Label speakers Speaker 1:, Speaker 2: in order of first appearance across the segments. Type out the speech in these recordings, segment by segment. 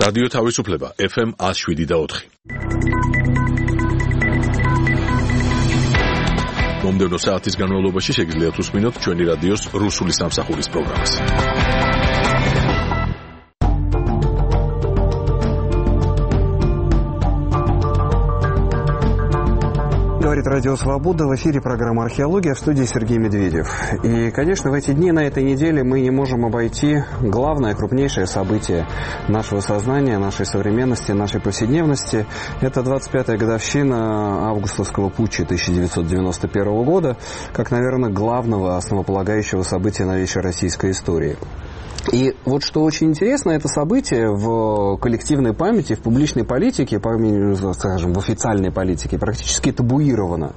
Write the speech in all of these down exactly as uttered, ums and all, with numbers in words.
Speaker 1: რადიო თავისუფლება ეფ ემ one oh seven და four. მომდევნო საათის განმავლობაში შეგიძლიათ უსმინოთ ჩვენი რადიოს რუსული სამსახურის პროგრამას.
Speaker 2: Говорит Радио Свобода, в эфире программа «Археология», в студии Сергей Медведев. И, конечно, в эти дни, на этой неделе мы не можем обойти главное, крупнейшее событие нашего сознания, нашей современности, нашей повседневности. Это двадцать пятая годовщина августовского путча тысяча девятьсот девяносто первого года, как, наверное, главного основополагающего события новейшей российской истории. И вот что очень интересно, это событие в коллективной памяти, в публичной политике, скажем, в официальной политике практически табуировано.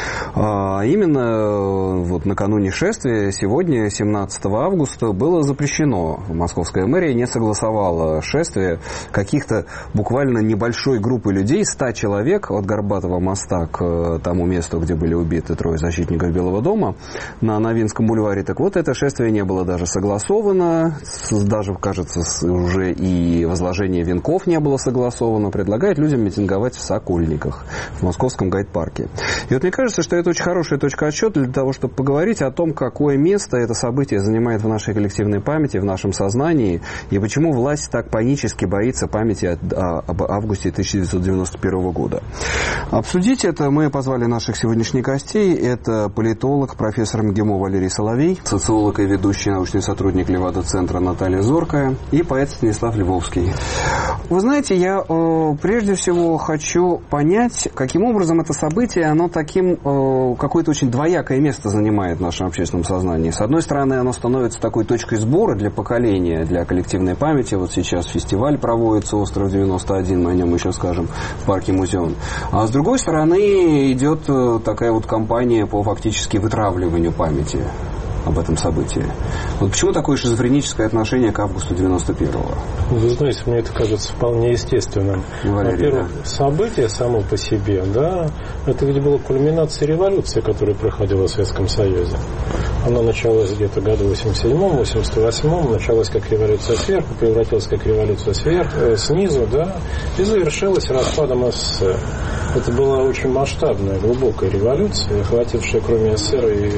Speaker 2: А именно вот накануне шествия, сегодня, семнадцатого августа, было запрещено. Московская мэрия не согласовала шествие каких-то буквально небольшой группы людей, ста человек от Горбатого моста к тому месту, где были убиты трое защитников Белого дома на Новинском бульваре. Так вот, это шествие не было даже согласовано. Даже, кажется, уже и возложение венков не было согласовано. Предлагает людям митинговать в Сокольниках, в московском гайд-парке. И вот мне кажется, что это очень хорошая точка отсчета для того, чтобы поговорить о том, какое место это событие занимает в нашей коллективной памяти, в нашем сознании, и почему власть так панически боится памяти об августе тысяча девятьсот девяносто первого года. Обсудить это мы позвали наших сегодняшних гостей. Это политолог, профессор МГИМО Валерий Соловей, социолог и ведущий научный сотрудник Левада-центра Наталья Зоркая и поэт Станислав Львовский. Вы знаете, я э, прежде всего хочу понять, каким образом это событие, оно таким, э, какое-то очень двоякое место занимает в нашем общественном сознании. С одной стороны, оно становится такой точкой сбора для поколения, для коллективной памяти. Вот сейчас фестиваль проводится «Остров девяносто один», мы о нем еще скажем, в парке Музеон. А с другой стороны, идет такая вот кампания по фактически вытравливанию памяти об этом событии. Вот почему такое шизофреническое отношение к августу девяносто первого?
Speaker 3: Вы знаете, мне это кажется вполне естественным.
Speaker 2: Валерий,
Speaker 3: Во-первых,
Speaker 2: да.
Speaker 3: событие само по себе, да, это ведь была кульминация революции, которая проходила в Советском Союзе. Она началась где-то в году восемьдесят седьмом, восемьдесят восьмом, началась как революция сверху, превратилась как революция сверху, э, снизу, да, и завершилась распадом СССР. Это была очень масштабная, глубокая революция, охватившая кроме СССР и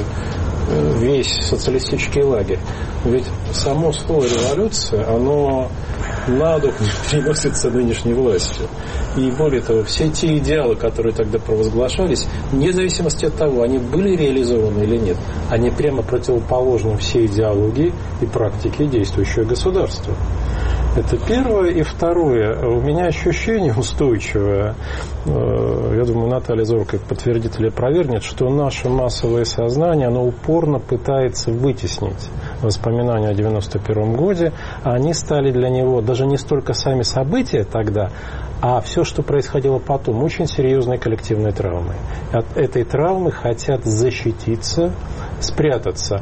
Speaker 3: весь социалистический лагерь. Ведь само слово «революция», оно на дух переносится нынешней властью. И более того, все те идеалы, которые тогда провозглашались, вне зависимости от того, они были реализованы или нет, они прямо противоположны всей идеологии и практике действующего государства. Это первое. И второе. У меня ощущение устойчивое, я думаю, Наталья Зоркая подтвердит или опровергнет, что наше массовое сознание, оно упорно пытается вытеснить воспоминания о девяносто первом годе, а они стали для него даже не столько сами события тогда, а все, что происходило потом, очень серьезной коллективной травмой. От этой травмы хотят защититься, спрятаться.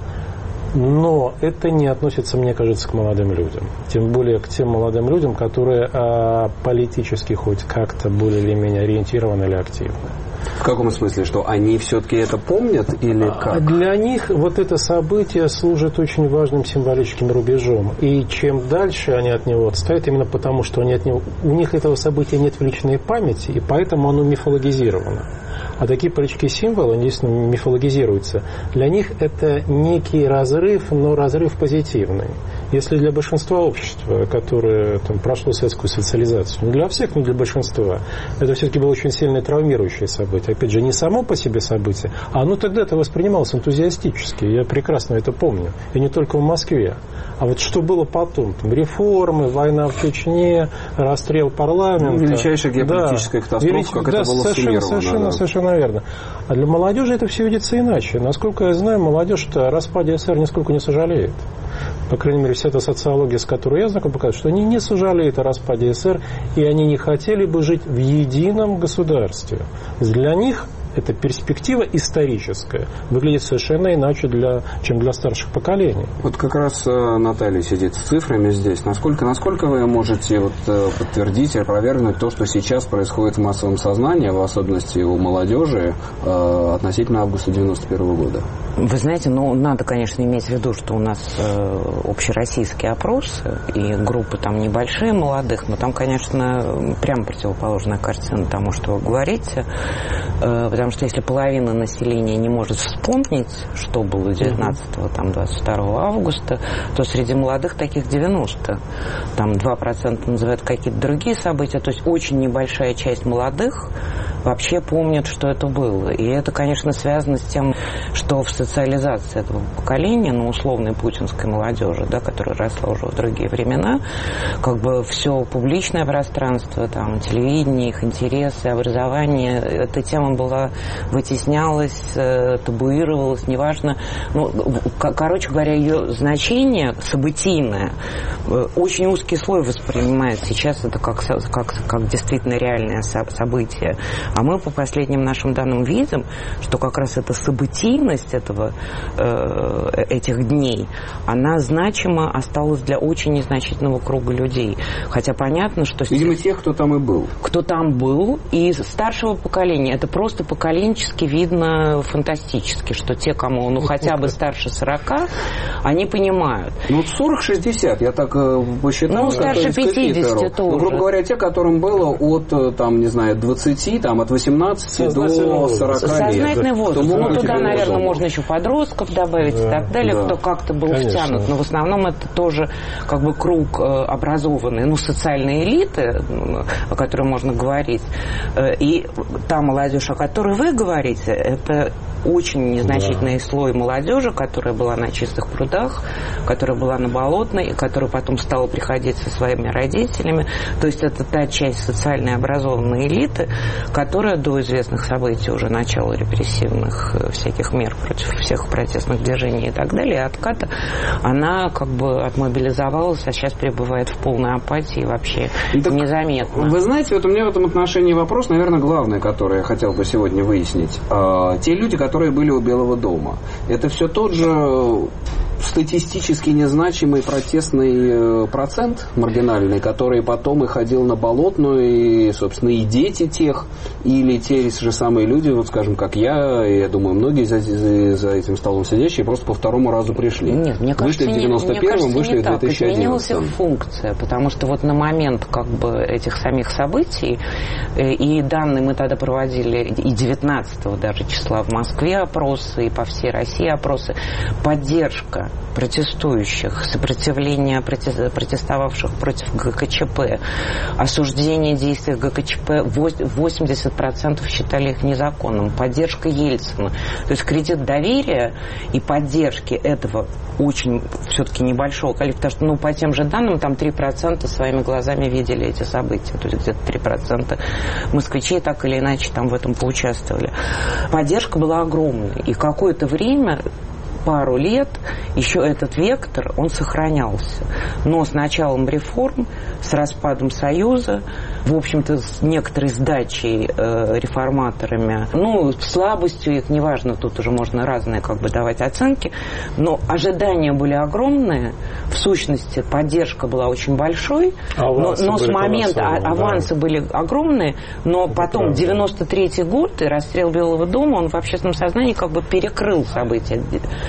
Speaker 3: Но это не относится, мне кажется, к молодым людям. Тем более к тем молодым людям, которые а, политически хоть как-то более или менее ориентированы или активны.
Speaker 2: В каком смысле? Что они все-таки это помнят или как?
Speaker 3: Для них вот это событие служит очень важным символическим рубежом. И чем дальше они от него отстоят, именно потому, что они от него, у них этого события нет в личной памяти, и поэтому оно мифологизировано. А такие политические символы, они действительно мифологизируются. Для них это некий разрыв, но разрыв позитивный. Если для большинства общества, которое там, прошло советскую социализацию, не для всех, но для большинства, это все-таки было очень сильное травмирующее событие. Опять же, не само по себе событие, а оно тогда-то воспринималось энтузиастически. Я прекрасно это помню. И не только в Москве. А вот что было потом? Там, реформы, война в Чечне, расстрел парламента.
Speaker 2: Величайшая геополитическая да. катастрофа, Велич... как да, это было
Speaker 3: совершенно, совершенно,
Speaker 2: да.
Speaker 3: совершенно верно. А для молодежи это все видится иначе. Насколько я знаю, молодежь-то о распаде СССР нисколько не сожалеет. По крайней мере, вся эта социология, с которой я знаком, показывает, что они не сожалеют о распаде СССР, и они не хотели бы жить в едином государстве. Для них эта перспектива историческая выглядит совершенно иначе, для, чем для старших поколений.
Speaker 2: Вот как раз Наталья сидит с цифрами здесь. Насколько, насколько вы можете вот подтвердить и опровергнуть то, что сейчас происходит в массовом сознании, в особенности у молодежи, относительно августа девяносто первого года?
Speaker 4: Вы знаете, ну, надо, конечно, иметь в виду, что у нас э, общероссийские опросы, и группы там небольшие молодых, но там, конечно, прямо противоположная картина тому, что вы говорите, э, потому что если половина населения не может вспомнить, что было девятнадцатого, там, двадцать второго августа, то среди молодых таких девяносто. Там два процента называют какие-то другие события, то есть очень небольшая часть молодых вообще помнят, что это было. И это, конечно, связано с тем, что в социализации этого поколения, ну, условной путинской молодежи, да, которая росла уже в другие времена, как бы все публичное пространство, там, телевидение, их интересы, образование, эта тема была, вытеснялась, табуировалась, неважно. Ну, короче говоря, ее значение событийное, очень узкий слой воспринимает сейчас это как, как, как действительно реальное событие. А мы по последним нашим данным видим, что как раз эта событийность этого, э, этих дней, она значимо осталась для очень незначительного круга людей. Хотя понятно, что...
Speaker 2: Видимо, тех, кто там и был.
Speaker 4: Кто там был. И старшего поколения. Это просто поколенчески видно фантастически, что те, кому ну хотя бы старше сорока, они понимают.
Speaker 2: Ну, сорок-шестьдесят, я так э, посчитал.
Speaker 4: Ну, старше пятидесяти тоже.
Speaker 2: Ну, грубо говоря, те, которым было от, там, не знаю, двадцати, там, от восемнадцати до сорока лет.
Speaker 4: Сознательный возраст. Ну, туда, наверное, можно еще подростков добавить да, и так далее, да. Кто как-то был Конечно. Втянут. Но в основном это тоже как бы круг образованный, ну, социальной элиты, о которой можно говорить. И та молодежь, о которой вы говорите, это очень незначительный да. слой молодежи, которая была на Чистых прудах, которая была на Болотной, которая потом стала приходить со своими родителями. То есть это та часть социально образованной элиты, которая до известных событий уже начала репрессивных всяких мер против всех протестных движений и так далее, отката, она как бы отмобилизовалась, а сейчас пребывает в полной апатии вообще так незаметно.
Speaker 2: Вы знаете, вот у меня в этом отношении вопрос, наверное, главный, который я хотел бы сегодня выяснить. А, те люди, которые были у Белого дома, это все тот же статистически незначимый протестный процент маргинальный, который потом и ходил на Болотную, и, собственно, и дети тех, или те же самые люди, вот, скажем, как я, и я думаю, многие за, за, за этим столом сидящие просто по второму разу пришли.
Speaker 4: Нет, мне кажется,
Speaker 2: вышли в девяносто первом, вышли в две тысячи одиннадцатом.
Speaker 4: Изменилась их функция, потому что вот на момент как бы этих самих событий, и данные мы тогда проводили и девятнадцатого даже числа в Москве опросы, и по всей России опросы, поддержка протестующих, сопротивление протестовавших против ГКЧП, осуждение действий ГКЧП, восемьдесят процентов считали их незаконным, поддержка Ельцина. То есть кредит доверия и поддержки этого очень все-таки небольшого количества, потому что ну, по тем же данным там три процента своими глазами видели эти события, то есть где-то три процента москвичей так или иначе там в этом поучаствовали. Поддержка была огромной, и какое-то время пару лет еще этот вектор, он сохранялся. Но с началом реформ, с распадом Союза, в общем-то, с некоторой сдачей э, реформаторами, ну, слабостью их, неважно, тут уже можно разные как бы давать оценки, но ожидания были огромные, в сущности, поддержка была очень большой, но, но с момента а, авансы да. были огромные, но это потом правда. девяносто третий год и расстрел Белого дома, он в общественном сознании как бы перекрыл события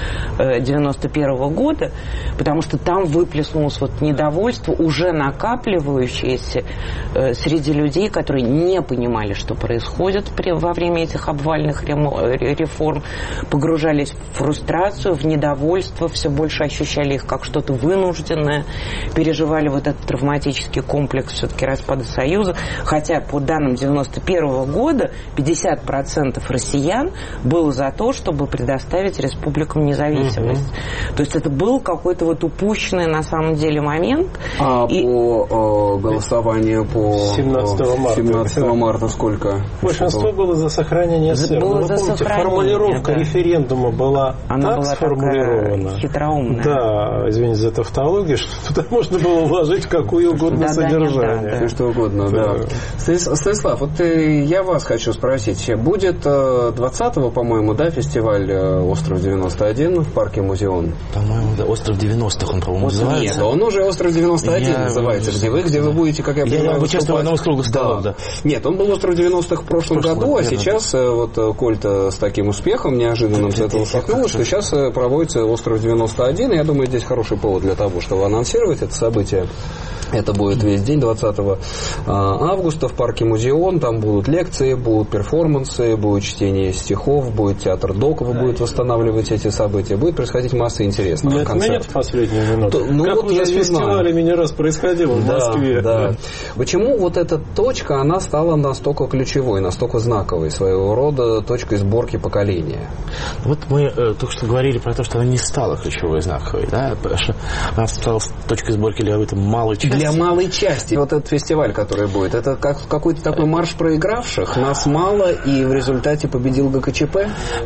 Speaker 4: девяносто первого года, потому что там выплеснулось вот недовольство, уже накапливающееся э, среди людей, которые не понимали, что происходит при, во время этих обвальных реформ, погружались в фрустрацию, в недовольство, все больше ощущали их как что-то вынужденное, переживали вот этот травматический комплекс все-таки распада Союза, хотя по данным девяносто первого года пятьдесят процентов россиян было за то, чтобы предоставить республикам независимость. Uh-huh. То есть это был какой-то вот упущенный на самом деле момент.
Speaker 2: А и... по э, голосованию по
Speaker 3: семнадцатого марта.
Speaker 2: семнадцатого марта сколько?
Speaker 3: Большинство было за сохранение СССР.
Speaker 4: Было
Speaker 3: Но
Speaker 4: за
Speaker 3: вы помните,
Speaker 4: сохранение,
Speaker 3: формулировка
Speaker 4: да.
Speaker 3: референдума была
Speaker 4: Она
Speaker 3: так
Speaker 4: была
Speaker 3: сформулирована.
Speaker 4: такая хитроумная.
Speaker 3: Да, извините за тавтологию, что туда можно было вложить какое угодно
Speaker 4: Да, да,
Speaker 3: содержание.
Speaker 4: нет, да,
Speaker 2: Все что угодно, да. Станислав, вот э, я вас хочу спросить. Будет э, двадцатого, по-моему, да, фестиваль э, «Остров девяносто один» в парке Музеон?
Speaker 5: По-моему, да, «Остров девяностых» он, по-моему, называется.
Speaker 2: Нет, он уже «Остров девяносто один»
Speaker 5: Я...
Speaker 2: называется. Где вы, где вы будете, как я
Speaker 5: Я,
Speaker 2: понимаю,
Speaker 5: я участвую в одном из круглых столов, да.
Speaker 2: да. Нет, он был «Остров девяностых» в прошлом, в прошлом году, а верно, сейчас да. вот Кольта с таким успехом неожиданным с этого столкнулась, что сейчас проводится «Остров девяносто один». Я думаю, здесь хороший повод для того, чтобы анонсировать это событие. Это будет весь день, двадцатого августа в парке Музеон. Там будут лекции, будут перформансы, будет чтение стихов, будет театр Докова, да, будет восстанавливать эти события. Будет происходить масса интересных
Speaker 3: не
Speaker 2: концертов.
Speaker 3: Не отменят в последнюю минуту?
Speaker 2: Ну,
Speaker 3: как
Speaker 2: вот
Speaker 3: уже
Speaker 2: я
Speaker 3: с фестивалями не раз происходило в
Speaker 2: да,
Speaker 3: Москве.
Speaker 2: Да. Почему вот эта точка, она стала настолько ключевой, настолько знаковой, своего рода точкой сборки поколения?
Speaker 5: Вот мы э, только что говорили про то, что она не стала ключевой знаковой, да? Что она стала точкой сборки для этой малой части.
Speaker 2: Для малой части. Вот этот фестиваль, который будет, это как какой-то такой марш проигравших, нас мало, и в результате победил ГКЧП?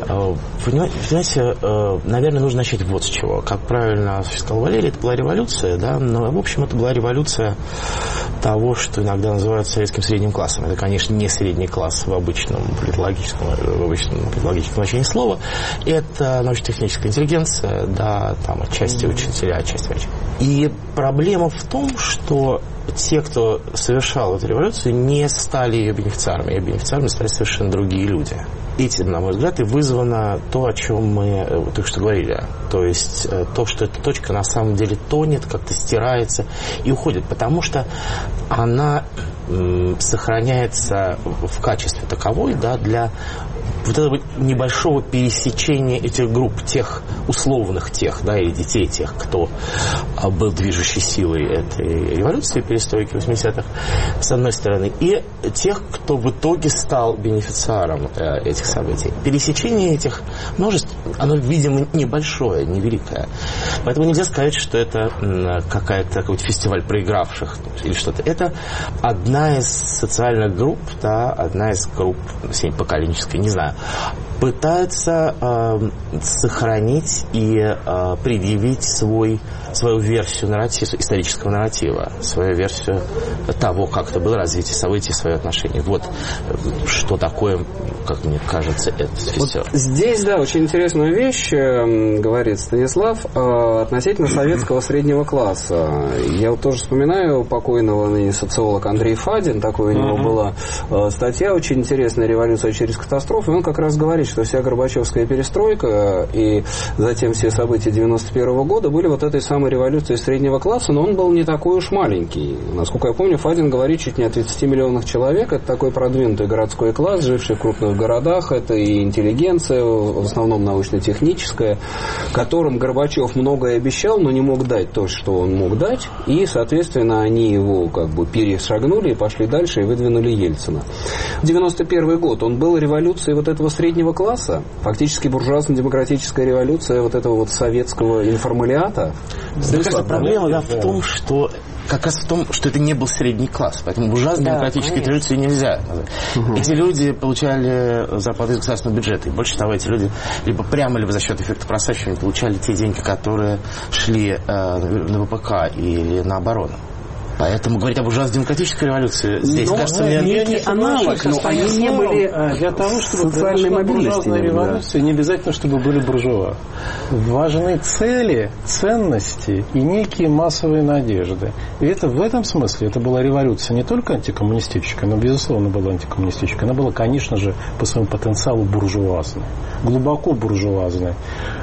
Speaker 5: Понимаете, наверное, нужно начать вот с чего. Как правильно сказал Валерий, это была революция, да, но, в общем, это была революция того, что иногда называют советским средним классом. Это, конечно, не средний класс в обычном политологическом, в обычном политологическом значении слова. Это научно-техническая интеллигенция, да, там, отчасти учителя, отчасти врачи. И проблема в том, что те, кто совершал эту революцию, не стали ее бенефициарами. Ее бенефициарами стали совершенно другие люди. Этим, на мой взгляд, и вызвано то, о чем мы только что говорили. То есть то, что эта точка на самом деле тонет, как-то стирается и уходит. Потому что она м, сохраняется в качестве таковой, да, для вот этого небольшого пересечения этих групп, тех условных тех, да, или детей тех, кто был движущей силой этой революции, перестройки восьмидесятых, с одной стороны, и тех, кто в итоге стал бенефициаром э, этих событий. Пересечение этих множеств, оно, видимо, небольшое, невеликое. Поэтому нельзя сказать, что это какая-то какой-то фестиваль проигравших или что-то. Это одна из социальных групп, да, одна из групп поколенческой, не знаю, пытается э, сохранить и э, предъявить свой, свою версию нарратива, исторического нарратива, свою версию того, как это было развитие событий, свои отношения. Вот что такое, как мне кажется, этот фестиваль.
Speaker 2: Вот здесь, да, очень интересную вещь э, говорит Станислав э, относительно советского среднего класса. Я вот тоже вспоминаю покойного ныне социолога Андрей Фадин, такой у него uh-huh. была э, статья очень интересная «Революция через катастрофу», и он как раз говорит, что вся Горбачевская перестройка и затем все события девяносто первого года были вот этой самой революцией среднего класса, но он был не такой уж маленький. Насколько я помню, Фадин говорит чуть не о тридцати миллионах человек. Это такой продвинутый городской класс, живший в крупных городах. Это и интеллигенция, в основном научно-техническая, которым Горбачев многое обещал, но не мог дать то, что он мог дать. И, соответственно, они его как бы перешагнули и пошли дальше и выдвинули Ельцина. девяносто первый год, он был революцией вот этого среднего класса, фактически буржуазно-демократическая революция вот этого вот советского информалиата.
Speaker 5: Мне кажется, проблема да, в том, что как раз в том, что это не был средний класс. Поэтому буржуазно-демократической да, революции нельзя. Угу. Эти люди получали зарплату из государственного бюджета. И больше того, эти люди либо прямо, либо за счет эффекта просачивания получали те деньги, которые шли э, на ВПК или на оборону. Поэтому говорить об буржуазно-демократической революции здесь,
Speaker 2: но,
Speaker 5: кажется,
Speaker 2: мне
Speaker 5: некий
Speaker 2: аналог, но они не были
Speaker 3: для того, чтобы
Speaker 2: социальной мобильности.
Speaker 3: Революции, не обязательно, чтобы были буржуа. Важны цели, ценности и некие массовые надежды. И это в этом смысле это была революция не только антикоммунистическая, но, безусловно, была антикоммунистическая. Она была, конечно же, по своему потенциалу буржуазной. Глубоко буржуазной.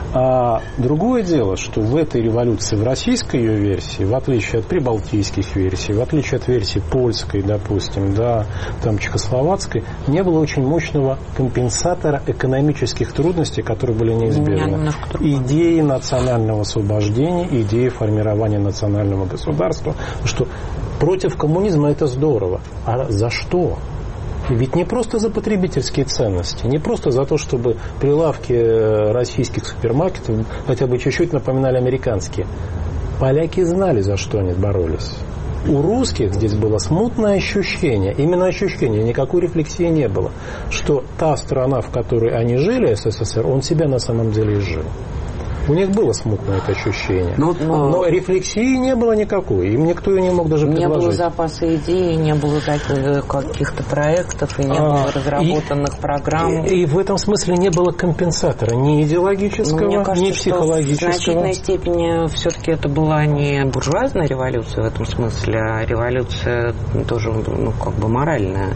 Speaker 3: А другое дело, что в этой революции, в российской ее версии, в отличие от прибалтийских версий, в отличие от версии польской, допустим, да, там чехословацкой, не было очень мощного компенсатора экономических трудностей, которые были неизбежны. Идеи национального освобождения, идеи формирования национального государства, что против коммунизма это здорово. А за что? Ведь не просто за потребительские ценности, не просто за то, чтобы прилавки российских супермаркетов хотя бы чуть-чуть напоминали американские. Поляки знали, за что они боролись. У русских здесь было смутное ощущение, именно ощущение, никакой рефлексии не было, что та страна, в которой они жили, СССР, он себя на самом деле изжил. У них было смутное это ощущение. Но, но, но рефлексии не было никакой. Им никто ее не мог даже предложить.
Speaker 4: Не было запаса идей, не было таких, каких-то проектов, и не а, было разработанных и, программ.
Speaker 3: И, и в этом смысле не было компенсатора ни идеологического, ну, мне кажется, ни психологического.
Speaker 4: В значительной степени все-таки это была не буржуазная революция в этом смысле, а революция тоже, ну, как бы моральная.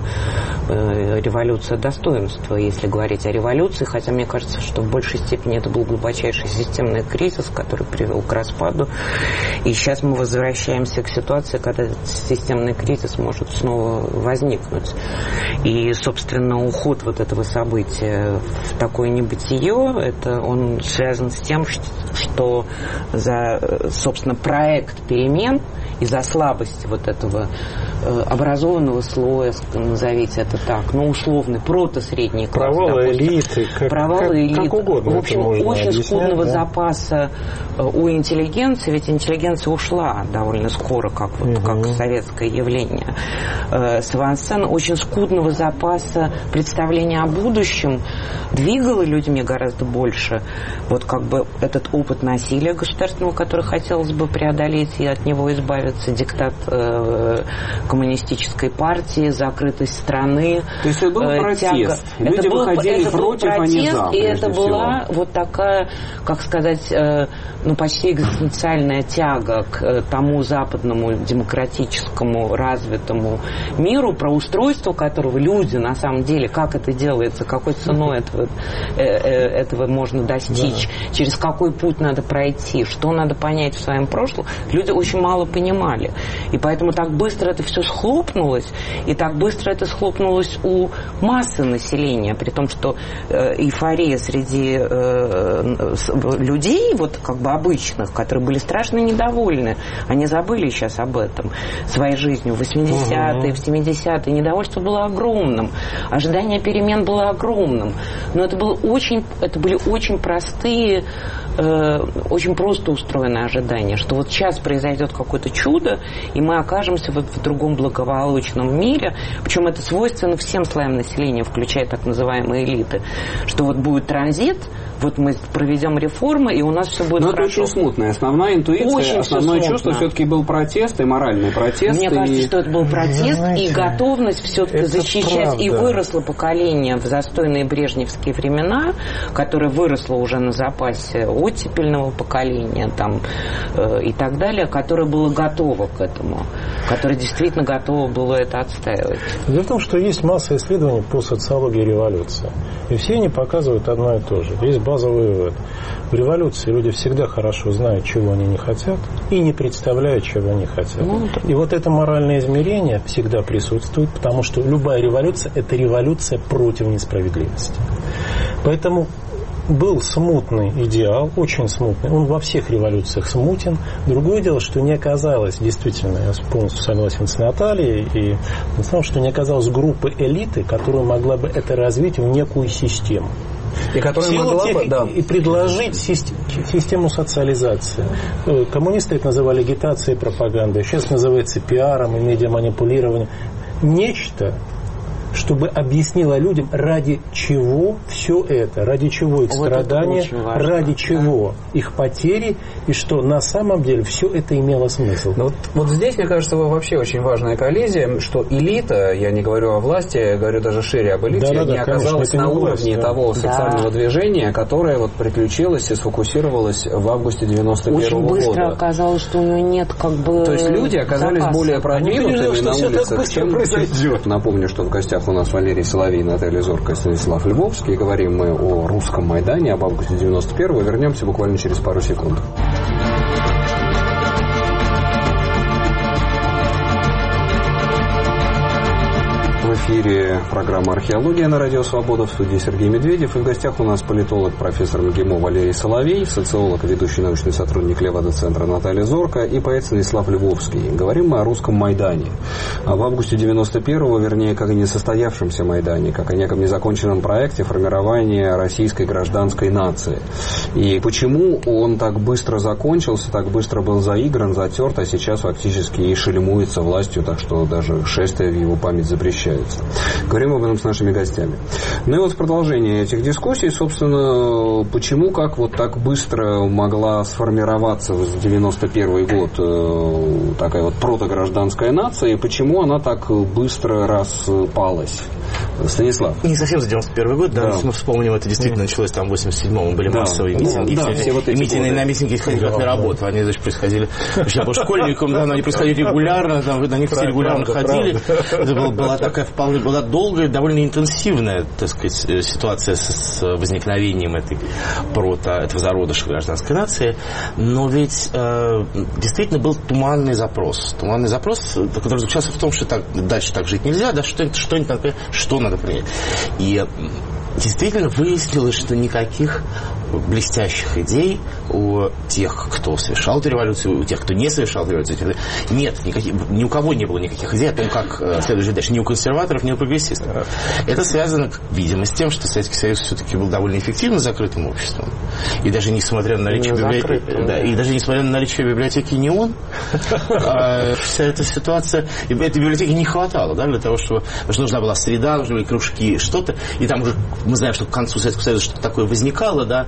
Speaker 4: Революция достоинства, если говорить о революции. Хотя мне кажется, что в большей степени это был глубочайший системный кризис, который привел к распаду. И сейчас мы возвращаемся к ситуации, когда этот системный кризис может снова возникнуть. И, собственно, уход вот этого события в такое небытие, это он связан с тем, что за, собственно, проект перемен из-за слабости вот этого образованного слоя, назовите это так, ну, условный, прото-средний класс.
Speaker 3: Провалы элиты. Как,
Speaker 4: Провалы
Speaker 3: как,
Speaker 4: элиты.
Speaker 3: Как угодно.
Speaker 4: В общем, очень
Speaker 3: объяснять,
Speaker 4: скудного
Speaker 3: да?
Speaker 4: запаса у интеллигенции, ведь интеллигенция ушла довольно скоро, как, вот, угу. как советское явление с авансцены, очень скудного запаса представления о будущем двигало людьми гораздо больше. Вот как бы этот опыт насилия государственного, который хотелось бы преодолеть и от него избавиться, диктат э, коммунистической партии, закрытость страны.
Speaker 2: То есть это был э, протест.
Speaker 4: Тяга.
Speaker 2: Люди
Speaker 4: это был,
Speaker 2: выходили
Speaker 4: это
Speaker 2: против,
Speaker 4: был протест,
Speaker 2: а не за,
Speaker 4: и это
Speaker 2: всего.
Speaker 4: была вот такая, как сказать, э, ну, почти экзистенциальная тяга к э, тому западному демократическому развитому миру, про устройство которого люди, на самом деле, как это делается, какой ценой этого, э, э, этого можно достичь, да. через какой путь надо пройти, что надо понять в своем прошлом, люди очень мало понимали. И поэтому так быстро это все схлопнулось, и так быстро это схлопнулось у массы населения, при том, что э, эйфория среди э, людей, вот как бы обычных, которые были страшно недовольны, они забыли сейчас об этом, своей жизнью в восьмидесятые, в семидесятые, недовольство было огромным, ожидание перемен было огромным, но это, было очень, это были очень простые, э, очень просто устроенные ожидания, что вот сейчас произойдет какое-то чудо, и мы окажемся вот в другом благополучном мире, причем это свойственно всем слоям населения, включая так называемые элиты, что вот будет транзит, вот мы проведем реформы, и у нас все будет
Speaker 2: Но
Speaker 4: хорошо.
Speaker 2: это очень смутно. Основная интуиция, очень основное чувство все-таки был протест и моральный протест.
Speaker 4: Мне
Speaker 2: и...
Speaker 4: кажется, что это был протест знаете, и готовность все-таки защищать.
Speaker 3: Правда.
Speaker 4: И выросло поколение в застойные брежневские времена, которое выросло уже на запасе оттепельного поколения там, э, и так далее, которое было готово к этому, которое действительно готово было это отстаивать.
Speaker 3: Дело в том, что есть масса исследований по социологии революции. И все они показывают одно и то же. Есть базовый вывод. В революции люди всегда хорошо знают, чего они не хотят, и не представляют, чего они хотят. Ну, да. И вот это моральное измерение всегда присутствует, потому что любая революция – это революция против несправедливости. Поэтому был смутный идеал, очень смутный. Он во всех революциях смутен. Другое дело, что не оказалось, действительно, я полностью согласен с Натальей, и потому что не оказалось группы элиты, которая могла бы это развить в некую систему.
Speaker 2: И которая могла бы, да.
Speaker 3: И предложить систему социализации. Коммунисты это называли агитацией и пропагандой. Сейчас называется пиаром и медиаманипулированием. Нечто, чтобы объяснило людям, ради чего все это, ради чего их вот страдания, ради чего да. их потери, и что на самом деле все это имело смысл.
Speaker 2: Вот, вот здесь, мне кажется, вообще очень важная коллизия, что элита, я не говорю о власти, я говорю даже шире об элите, да, да, не да, оказалась конечно, на не уровне власть, да. того социального да. движения, которое вот приключилось и сфокусировалось в августе девяносто первого года.
Speaker 4: Очень быстро оказалось, что у него нет как бы
Speaker 2: То есть люди оказались
Speaker 4: запаса.
Speaker 2: более продвинутыми на улицах, чем
Speaker 3: произойдет.
Speaker 2: Напомню, что в гостях у нас Валерий Соловей, Наталья Зорко и Станислав Львовский. Говорим мы о русском Майдане, об августе девяносто первого. Вернемся буквально через пару секунд. В эфире программа «Археология» на Радио Свобода. В студии Сергей Медведев. И в гостях у нас политолог, профессор МГИМО Валерий Соловей, социолог, ведущий научный сотрудник Левада-центра Наталья Зорко и поэт Станислав Львовский. Говорим мы о русском Майдане. В августе девяносто первого, вернее, как о несостоявшемся Майдане, как о неком незаконченном проекте формирования российской гражданской нации. И почему он так быстро закончился, так быстро был заигран, затерт, а сейчас фактически и шельмуется властью, так что даже шествия в его память запрещаются. Говорим об этом с нашими гостями. Ну и вот в продолжение этих дискуссий, собственно, почему, как вот так быстро могла сформироваться в девяносто первый год э, такая вот протогражданская нация, и почему она так быстро распалась? Станислав.
Speaker 5: Не совсем за девяносто первый год, да,
Speaker 2: да.
Speaker 5: Если мы вспомним, это действительно началось там в восемьдесят седьмом, были да. массовые митинги,
Speaker 2: да,
Speaker 5: да,
Speaker 2: все вот эти
Speaker 5: митинги, на митинги ходили как на работу, они, значит, происходили, я был школьником, да, но они происходили регулярно, там, на них все регулярно ходили, это была, была такая вполне, была долгая, довольно интенсивная, так сказать, ситуация с, с возникновением этой прото, этого зародыша гражданской нации, но ведь э, действительно был туманный запрос, туманный запрос, который заключался в том, что так, дальше так жить нельзя, да, что-нибудь, что-нибудь надо, что надо принять. И действительно выяснилось, что никаких блестящих идей у тех, кто совершал эту революцию, у тех, кто не совершал эту революцию, нет, никаких, ни у кого не было никаких идей о том, как следует жить дальше, ни у консерваторов, ни у прогрессистов. Это связано, видимо, с тем, что Советский Союз все-таки был довольно эффективно закрытым обществом. И даже несмотря на наличие, библиотеки, да, и даже несмотря на наличие библиотеки не он, вся эта ситуация, этой библиотеки не хватало, да, для того, чтобы, потому что нужна была среда, нужны были кружки, что-то, и там уже мы знаем, что к концу Советского Союза что-то такое возникало, да,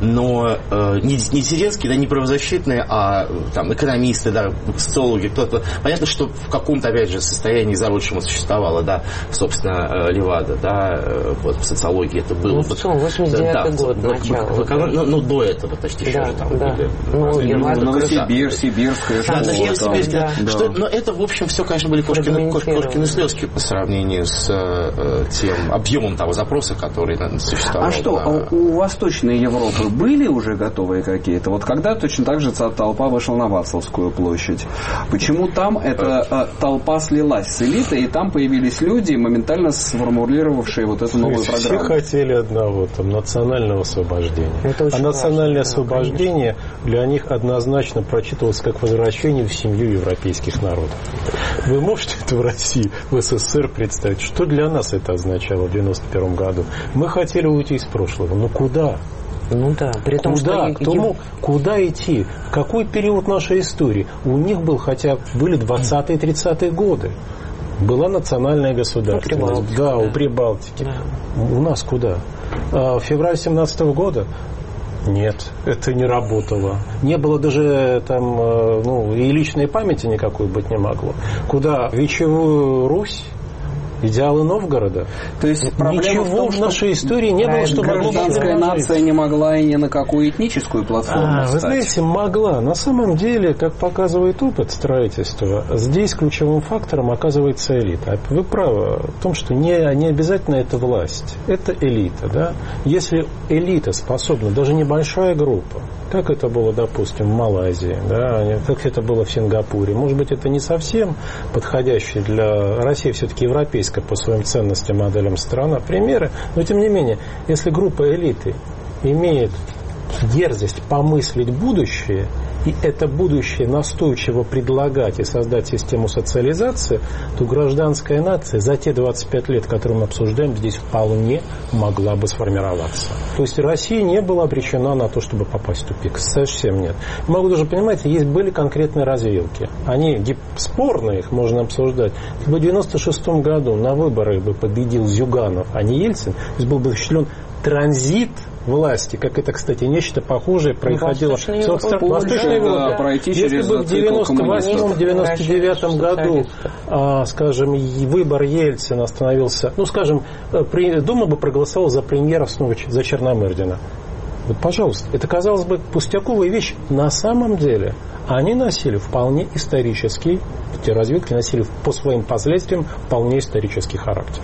Speaker 5: но э, не, не диссидентские, да, не правозащитные, а там экономисты, да, социологи, кто-то. Понятно, что в каком-то, опять же, состоянии зародышем существовало, да, собственно, Левада, да, вот в социологии это было.
Speaker 4: Ну, в целом, восемьдесят девятый да, год, начало.
Speaker 5: Да. Ну, ну, до этого почти еще
Speaker 4: да,
Speaker 5: же там
Speaker 4: да.
Speaker 5: были.
Speaker 4: Ну, Левада,
Speaker 2: Новосибирск, Сибирская школа.
Speaker 5: Да, Новосибирск,
Speaker 4: да.
Speaker 5: да. Что, но это, в общем, все, конечно, были кошкины, кошкины слезки по сравнению с э, тем объемом того запроса, который существовал.
Speaker 2: А что,
Speaker 5: на...
Speaker 2: у Восточной Европы были уже готовые какие-то? Вот когда точно так же толпа вышла на Вацлавскую площадь, почему там эта а, толпа слилась с элитой, и там появились люди, моментально сформулировавшие вот эту новую
Speaker 3: Все
Speaker 2: программу?
Speaker 3: Все хотели одного, там, национального освобождения. А национальное важно, освобождение да, для них однозначно прочитывалось как возвращение в семью европейских народов. Вы можете это в России, в СССР представить? Что для нас это означало в девяносто первом году? Мы хотели уйти из прошлого. Но куда?
Speaker 4: Ну да, при том,
Speaker 3: куда?
Speaker 4: что...
Speaker 3: Кто, куда идти? Какой период нашей истории? У них был, хотя были двадцатые тридцатые годы. Была национальная государственность. Да, у Прибалтики. Да. У нас куда? А, февраль семнадцатого года? Нет, это не работало. Не было даже там, ну, и личной памяти никакой быть не могло. Куда? Вечевую Русь? Идеалы Новгорода.
Speaker 2: То есть проблема
Speaker 3: ничего
Speaker 2: в, том,
Speaker 3: в нашей истории не было, что
Speaker 2: гражданская нация не могла и ни на какую этническую платформу
Speaker 3: а,
Speaker 2: встать.
Speaker 3: Вы знаете, могла. На самом деле, как показывает опыт строительства, здесь ключевым фактором оказывается элита. Вы правы в том, что не, не обязательно это власть. Это элита. Да? Если элита способна, даже небольшая группа, как это было, допустим, в Малайзии, да, как это было в Сингапуре, может быть, это не совсем подходящий для России, все-таки европейская по своим ценностям, моделям страна, примеры, но тем не менее, если группа элиты имеет дерзость помыслить будущее, и это будущее настойчиво предлагать и создать систему социализации, то гражданская нация за те двадцать пять лет, которые мы обсуждаем, здесь вполне могла бы сформироваться. То есть Россия не была обречена на то, чтобы попасть в тупик. Совсем нет. Могу даже понимать, есть были конкретные развилки. Они спорные, их можно обсуждать. Если бы в девяносто шестом году на выборах бы победил Зюганов, а не Ельцин, то есть был бы осуществлен транзит власти, как это, кстати, нечто похожее происходило в Восточной Европе.
Speaker 2: Пройти
Speaker 3: Если
Speaker 2: через
Speaker 3: бы в девяносто восьмом — девяносто девятом году, а, скажем, выбор Ельцина становился, ну, скажем, при, Дума бы проголосовала за премьера снова за Черномырдина. Вот, пожалуйста, это, казалось бы, пустяковая вещь. На самом деле они носили вполне исторический, эти развилки носили по своим последствиям вполне исторический характер.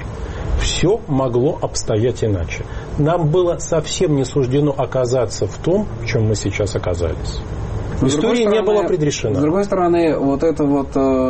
Speaker 3: Все могло обстоять иначе. Нам было совсем не суждено оказаться в том, в чем мы сейчас оказались. История не была предрешена.
Speaker 2: С другой стороны, вот эта вот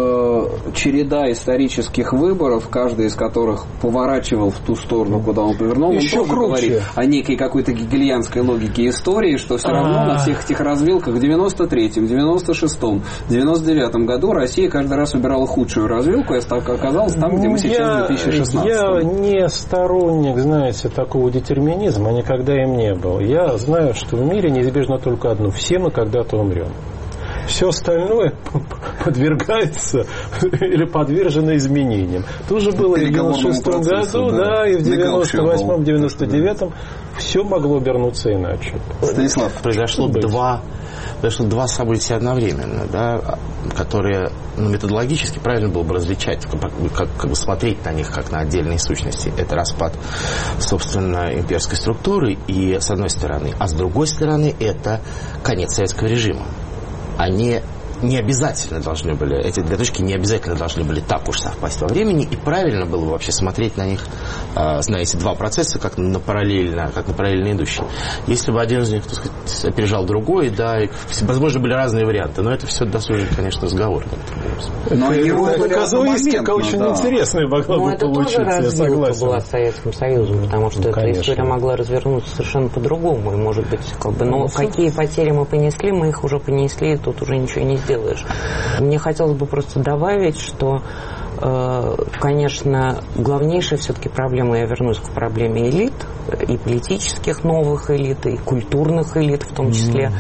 Speaker 2: э, череда исторических выборов, каждый из которых поворачивал в ту сторону, куда он повернул,
Speaker 3: еще
Speaker 2: он тоже
Speaker 3: круче.
Speaker 2: говорит о некой какой-то гегельянской логике истории, что все равно на всех этих развилках в девяносто третьем, девяносто шестом, девяносто девятом году Россия каждый раз выбирала худшую развилку, и оказалась там, где мы сейчас в две тысячи шестнадцатом.
Speaker 3: Я не сторонник, знаете, такого детерминизма, никогда им не был. Я знаю, что в мире неизбежно только одно. Все мы когда-то умрем. Все остальное подвергается или подвержено изменениям. Тоже было и в девяносто шестом году, да, и в девяносто восьмом, девяносто девятом. Все могло обернуться иначе.
Speaker 2: Станислав,
Speaker 5: произошло два, произошло два события одновременно, да, которые, ну, методологически правильно было бы различать, как, как, как бы смотреть на них как на отдельные сущности. Это распад, собственно, имперской структуры, и с одной стороны, а с другой стороны, это конец советского режима. Они не обязательно должны были, эти две точки не обязательно должны были так уж совпасть во времени, и правильно было бы вообще смотреть на них, э, на эти два процесса, как на параллельно, как на параллельно идущие. Если бы один из них, так сказать, опережал другой, да, и, возможно, были разные варианты, но это все досужие, конечно, разговор.
Speaker 3: Но это казуистика очень да. интересная могла
Speaker 4: но
Speaker 3: бы
Speaker 4: это
Speaker 3: получиться,
Speaker 4: тоже
Speaker 3: я согласен.
Speaker 4: была с Советским Союзом, потому что ну, эта конечно. история могла развернуться совершенно по-другому, и, может быть, как бы, но ну, какие потери мы понесли, мы их уже понесли, и тут уже ничего не сделаешь. Мне хотелось бы просто добавить, что, э, конечно, главнейшая все-таки проблема, я вернусь к проблеме элит, и политических новых элит, и культурных элит в том числе,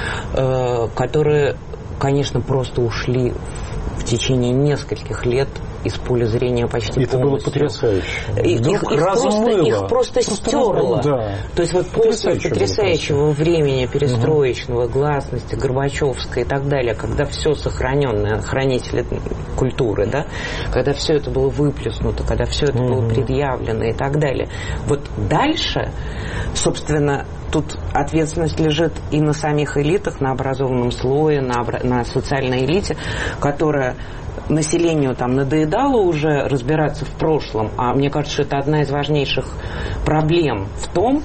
Speaker 4: э, которые, конечно, просто ушли в течение нескольких лет из поля зрения почти
Speaker 3: это
Speaker 4: полностью.
Speaker 3: Это было потрясающе.
Speaker 4: Их, их, их, просто, их просто стерло.
Speaker 3: Да.
Speaker 4: То есть вот после потрясающего времени перестроечного, угу. гласности, Горбачевской и так далее, когда все сохраненное, хранители культуры, да, когда все это было выплеснуто, когда все это угу. было предъявлено и так далее. Вот дальше, собственно, тут ответственность лежит и на самих элитах, на образованном слое, на, на социальной элите, которая населению там надоедало уже разбираться в прошлом, а мне кажется, что это одна из важнейших проблем в том,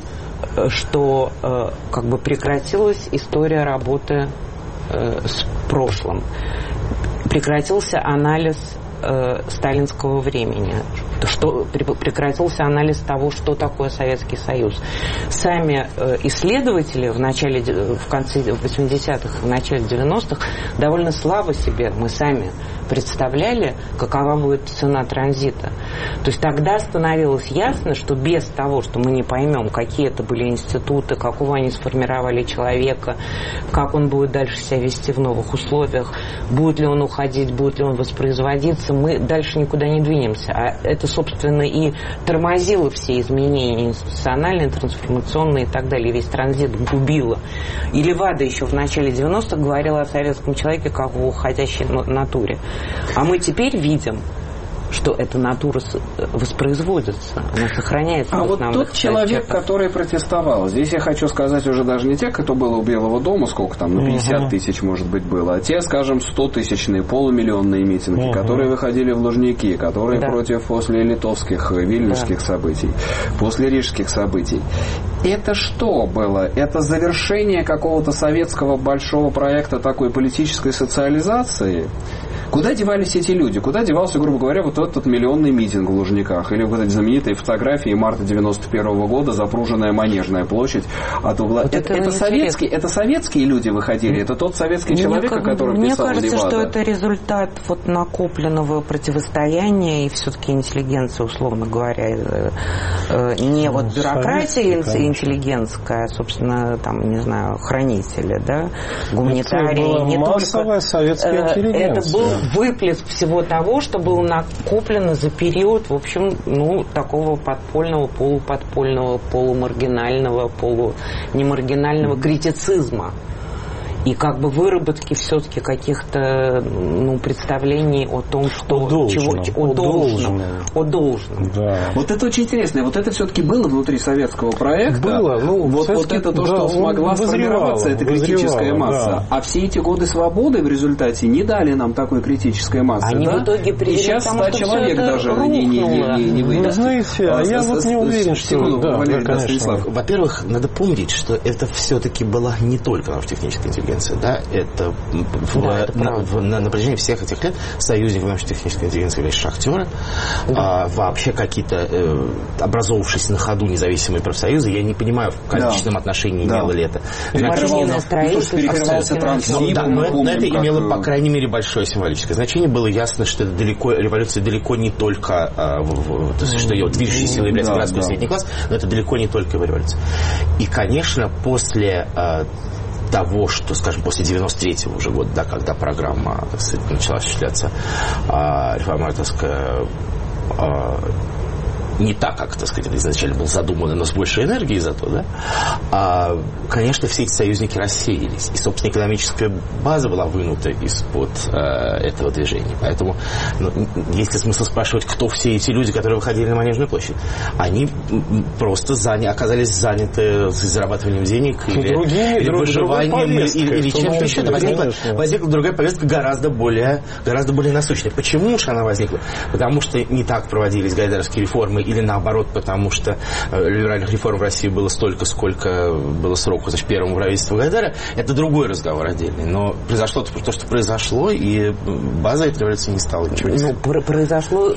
Speaker 4: что э, как бы прекратилась история работы э, с прошлым. Прекратился анализ э, сталинского времени. Что, прекратился анализ того, что такое Советский Союз. Сами э, исследователи в, начале, в конце восьмидесятых, в начале девяностых довольно слабо себе, мы сами представляли, какова будет цена транзита. То есть тогда становилось ясно, что без того, что мы не поймем, какие это были институты, какого они сформировали человека, как он будет дальше себя вести в новых условиях, будет ли он уходить, будет ли он воспроизводиться, мы дальше никуда не двинемся. А это, собственно, и тормозило все изменения институциональные, трансформационные и так далее. Весь транзит губило. И Левада еще в начале девяностых говорила о советском человеке как о уходящей натуре. А мы теперь видим, что эта натура воспроизводится, она сохраняется.
Speaker 2: А вот тот человек, который протестовал, здесь я хочу сказать уже даже не те, кто был у Белого дома, сколько там, ну пятьдесят uh-huh. тысяч, может быть, было, а те, скажем, сто-тысячные, полумиллионные митинги, uh-huh. которые выходили в Лужники, которые да. против после литовских, вильнюсских да. событий, после рижских событий. Это что было? Это завершение какого-то советского большого проекта такой политической социализации? Куда девались эти люди? Куда девался, грубо говоря, вот этот миллионный митинг в Лужниках? Или вот эти знаменитые фотографии марта девяносто первого года, запруженная Манежная площадь от угла. Вот это, это, это, советские, это советские люди выходили? Это тот советский мне человек, о котором
Speaker 4: мне
Speaker 2: писал
Speaker 4: кажется,
Speaker 2: Левада?
Speaker 4: что это результат вот накопленного противостояния и все-таки интеллигенция, условно говоря, не ну, вот бюрократия интеллигентская, собственно, там, не знаю, хранители, да, гуманитарии. Не
Speaker 3: массовая советская интеллигенция.
Speaker 4: Это был выплеск всего того, что было накоплено за период, в общем, ну, такого подпольного, полуподпольного, полумаргинального, полунемаргинального критицизма. И как бы выработки все-таки каких-то ну, представлений о том, что...
Speaker 3: О должном.
Speaker 4: Чего, о, о должном. О должном.
Speaker 2: Да. Вот это очень интересно. Вот это все-таки было внутри советского проекта.
Speaker 3: Было. Ну,
Speaker 2: вот, вот это то, что да, смогла сформироваться, эта критическая масса. Да. А все эти годы свободы в результате не дали нам такой критической массы.
Speaker 4: Они
Speaker 2: да?
Speaker 4: в итоге привели
Speaker 2: и сейчас ста человек даже не, не, не, не выйдет.
Speaker 3: Вы знаете, а, а я вот не уверен, что...
Speaker 2: Секунду,
Speaker 3: да,
Speaker 2: Валерий,
Speaker 3: да,
Speaker 2: Станислав.
Speaker 5: Во-первых, надо помнить, что это все-таки была не только научно-техническая интеллигенция. интеллигенция. Да? Это, в,
Speaker 4: да, это
Speaker 5: на, в, на, на протяжении всех этих лет союзниками научно-технической интеллигенции являлись шахтеры, да. а, вообще какие-то э, образовавшиеся на ходу независимые профсоюзы. Я не понимаю, в количественном да. отношении
Speaker 2: да.
Speaker 5: имело ли это.
Speaker 2: Перекрывался трансформ.
Speaker 5: Да, но, но это как... имело, по крайней мере, большое символическое значение. Было ясно, что это далеко, революция далеко не только, а, в, в, то есть, что ее движущей силой является да, городской да. средний класс, но это далеко не только революция. И, конечно, после а, того, что, скажем, после девяносто третьего уже года, да, когда программа, так сказать, начала осуществляться, а, реформаторская, а, не так, как, так сказать, изначально был задумано, но с большей энергией зато, да, а, конечно, все эти союзники рассеялись. И, собственно, экономическая база была вынута из-под а, этого движения. Поэтому, ну, есть ли смысл спрашивать, кто все эти люди, которые выходили на Манежную площадь? Они просто заня... оказались заняты зарабатыванием денег или,
Speaker 3: другие,
Speaker 5: или
Speaker 3: друг,
Speaker 5: выживанием, или, или чем-то еще. Возникла, возникла другая повестка, гораздо более, гораздо более насущная. Почему же она возникла? Потому что не так проводились гайдаровские реформы, или наоборот, потому что э, либеральных реформ в России было столько, сколько было сроку, значит, первому правительству Гайдара, это другой разговор отдельный. Но произошло то, то что произошло, и база этой революции не стала ничего.
Speaker 4: Ну, произошло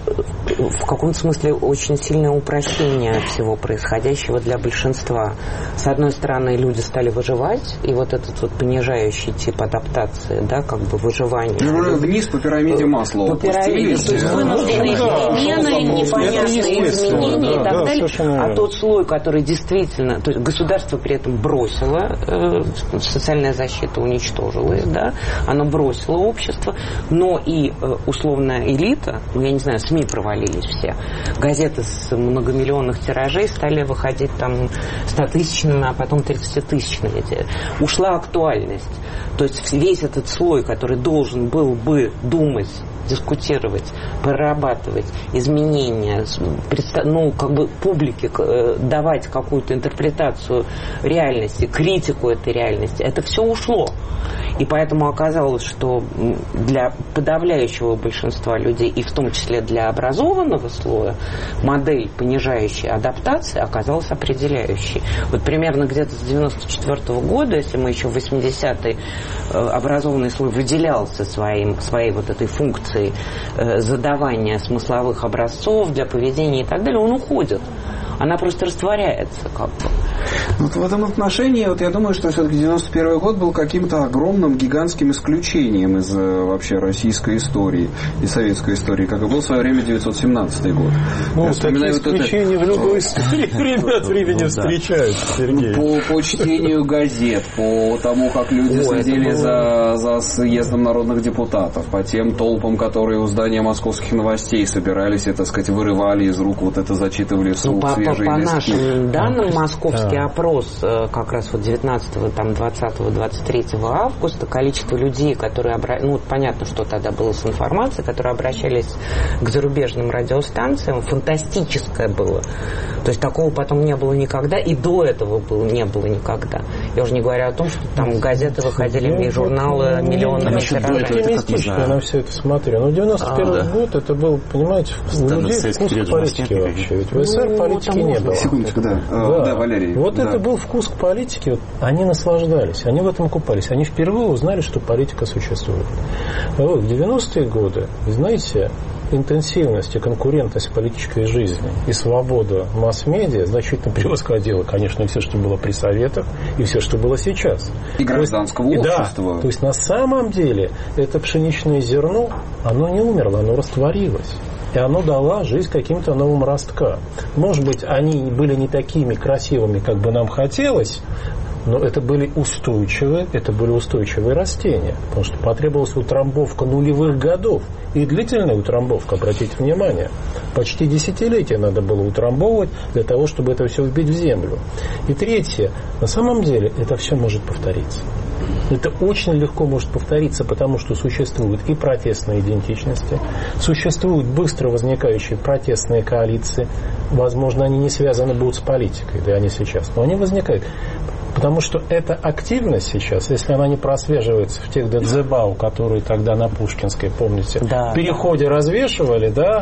Speaker 4: в каком-то смысле очень сильное упрощение всего происходящего для большинства. С одной стороны, люди стали выживать, и вот этот вот понижающий тип адаптации, да, как бы выживание.
Speaker 2: Ну, вниз по пирамиде Маслоу.
Speaker 4: По пирамиде, то есть вынужденные перемены, непонятные изменения да, и так да, далее. А тот слой, который действительно, то есть государство при этом бросило, э, социальная защита уничтожилась, да, оно бросило общество, но и э, условная элита, ну, я не знаю, СМИ провалились все, газеты с многомиллионных тиражей стали выходить там стотысячными, а потом тридцатитысячными. Ушла актуальность. То есть весь этот слой, который должен был бы думать, дискутировать, прорабатывать изменения, ну, как бы публике давать какую-то интерпретацию реальности, критику этой реальности, это все ушло. И поэтому оказалось, что для подавляющего большинства людей, и в том числе для образованного слоя, модель понижающей адаптации оказалась определяющей. Вот примерно где-то с девяносто четвёртого года, если мы еще в восьмидесятые, образованный слой выделялся своим, своей вот этой функцией задавания смысловых образцов для поведения и так далее, он уходит. Она просто растворяется как бы.
Speaker 2: Вот в этом отношении, вот я думаю, что все-таки девяносто первый год был каким-то огромным, гигантским исключением из вообще российской истории и советской истории, как и был в свое время девятьсот семнадцатый год.
Speaker 3: Ну, такие исключения вот это... в любой истории время от времени встречаются, Сергей.
Speaker 2: По, по чтению газет, по тому, как люди Ой, следили было... за, за съездом народных депутатов, по тем толпам, которые у здания московских новостей собирались и, так сказать, вырывали из рук, вот это зачитывали вслух
Speaker 4: ну,
Speaker 2: свежие
Speaker 4: по, по
Speaker 2: листки.
Speaker 4: нашим данным, московский да. опрос как раз вот девятнадцатого, там, двадцатого, двадцать третьего августа, количество людей, которые обра... ну, понятно, что тогда было с информацией, которые обращались к зарубежным радиостанциям, фантастическое было. То есть такого потом не было никогда, и до этого было, не было никогда. Я уже не говорю о том, что там газеты выходили, и журналы миллионными тиражами.
Speaker 3: Оптимистично на все это смотрю. Но девяносто первый а, год, да. это был, понимаете, у людей вкус к политике вообще. Ведь в СССР ну, политики не было.
Speaker 2: Секундочку, да.
Speaker 3: Да,
Speaker 2: да Валерий.
Speaker 3: Вот
Speaker 2: да.
Speaker 3: это был вкус к политике. Вот они наслаждались, они в этом купались. Они впервые узнали, что политика существует. Вот, в девяностые годы, знаете, интенсивность и конкурентность политической жизни и свобода масс-медиа значительно превосходила, конечно, и все, что было при Советах, и все, что было сейчас.
Speaker 2: И гражданского
Speaker 3: то есть,
Speaker 2: общества.
Speaker 3: Да, то есть на самом деле это пшеничное зерно, оно не умерло, оно растворилось. И оно дало жизнь каким-то новым росткам. Может быть, они были не такими красивыми, как бы нам хотелось, но это были устойчивые, это были устойчивые растения. Потому что потребовалась утрамбовка нулевых годов. И длительная утрамбовка, обратите внимание. Почти десятилетия надо было утрамбовывать для того, чтобы это все вбить в землю. И третье. На самом деле это все может повториться. Это очень легко может повториться, потому что существуют и протестные идентичности, существуют быстро возникающие протестные коалиции. Возможно, они не связаны будут с политикой, да, они сейчас, но они возникают. Потому что эта активность сейчас, если она не прослеживается в тех дедзебау, которые тогда на Пушкинской, помните, да, в переходе да. развешивали, да,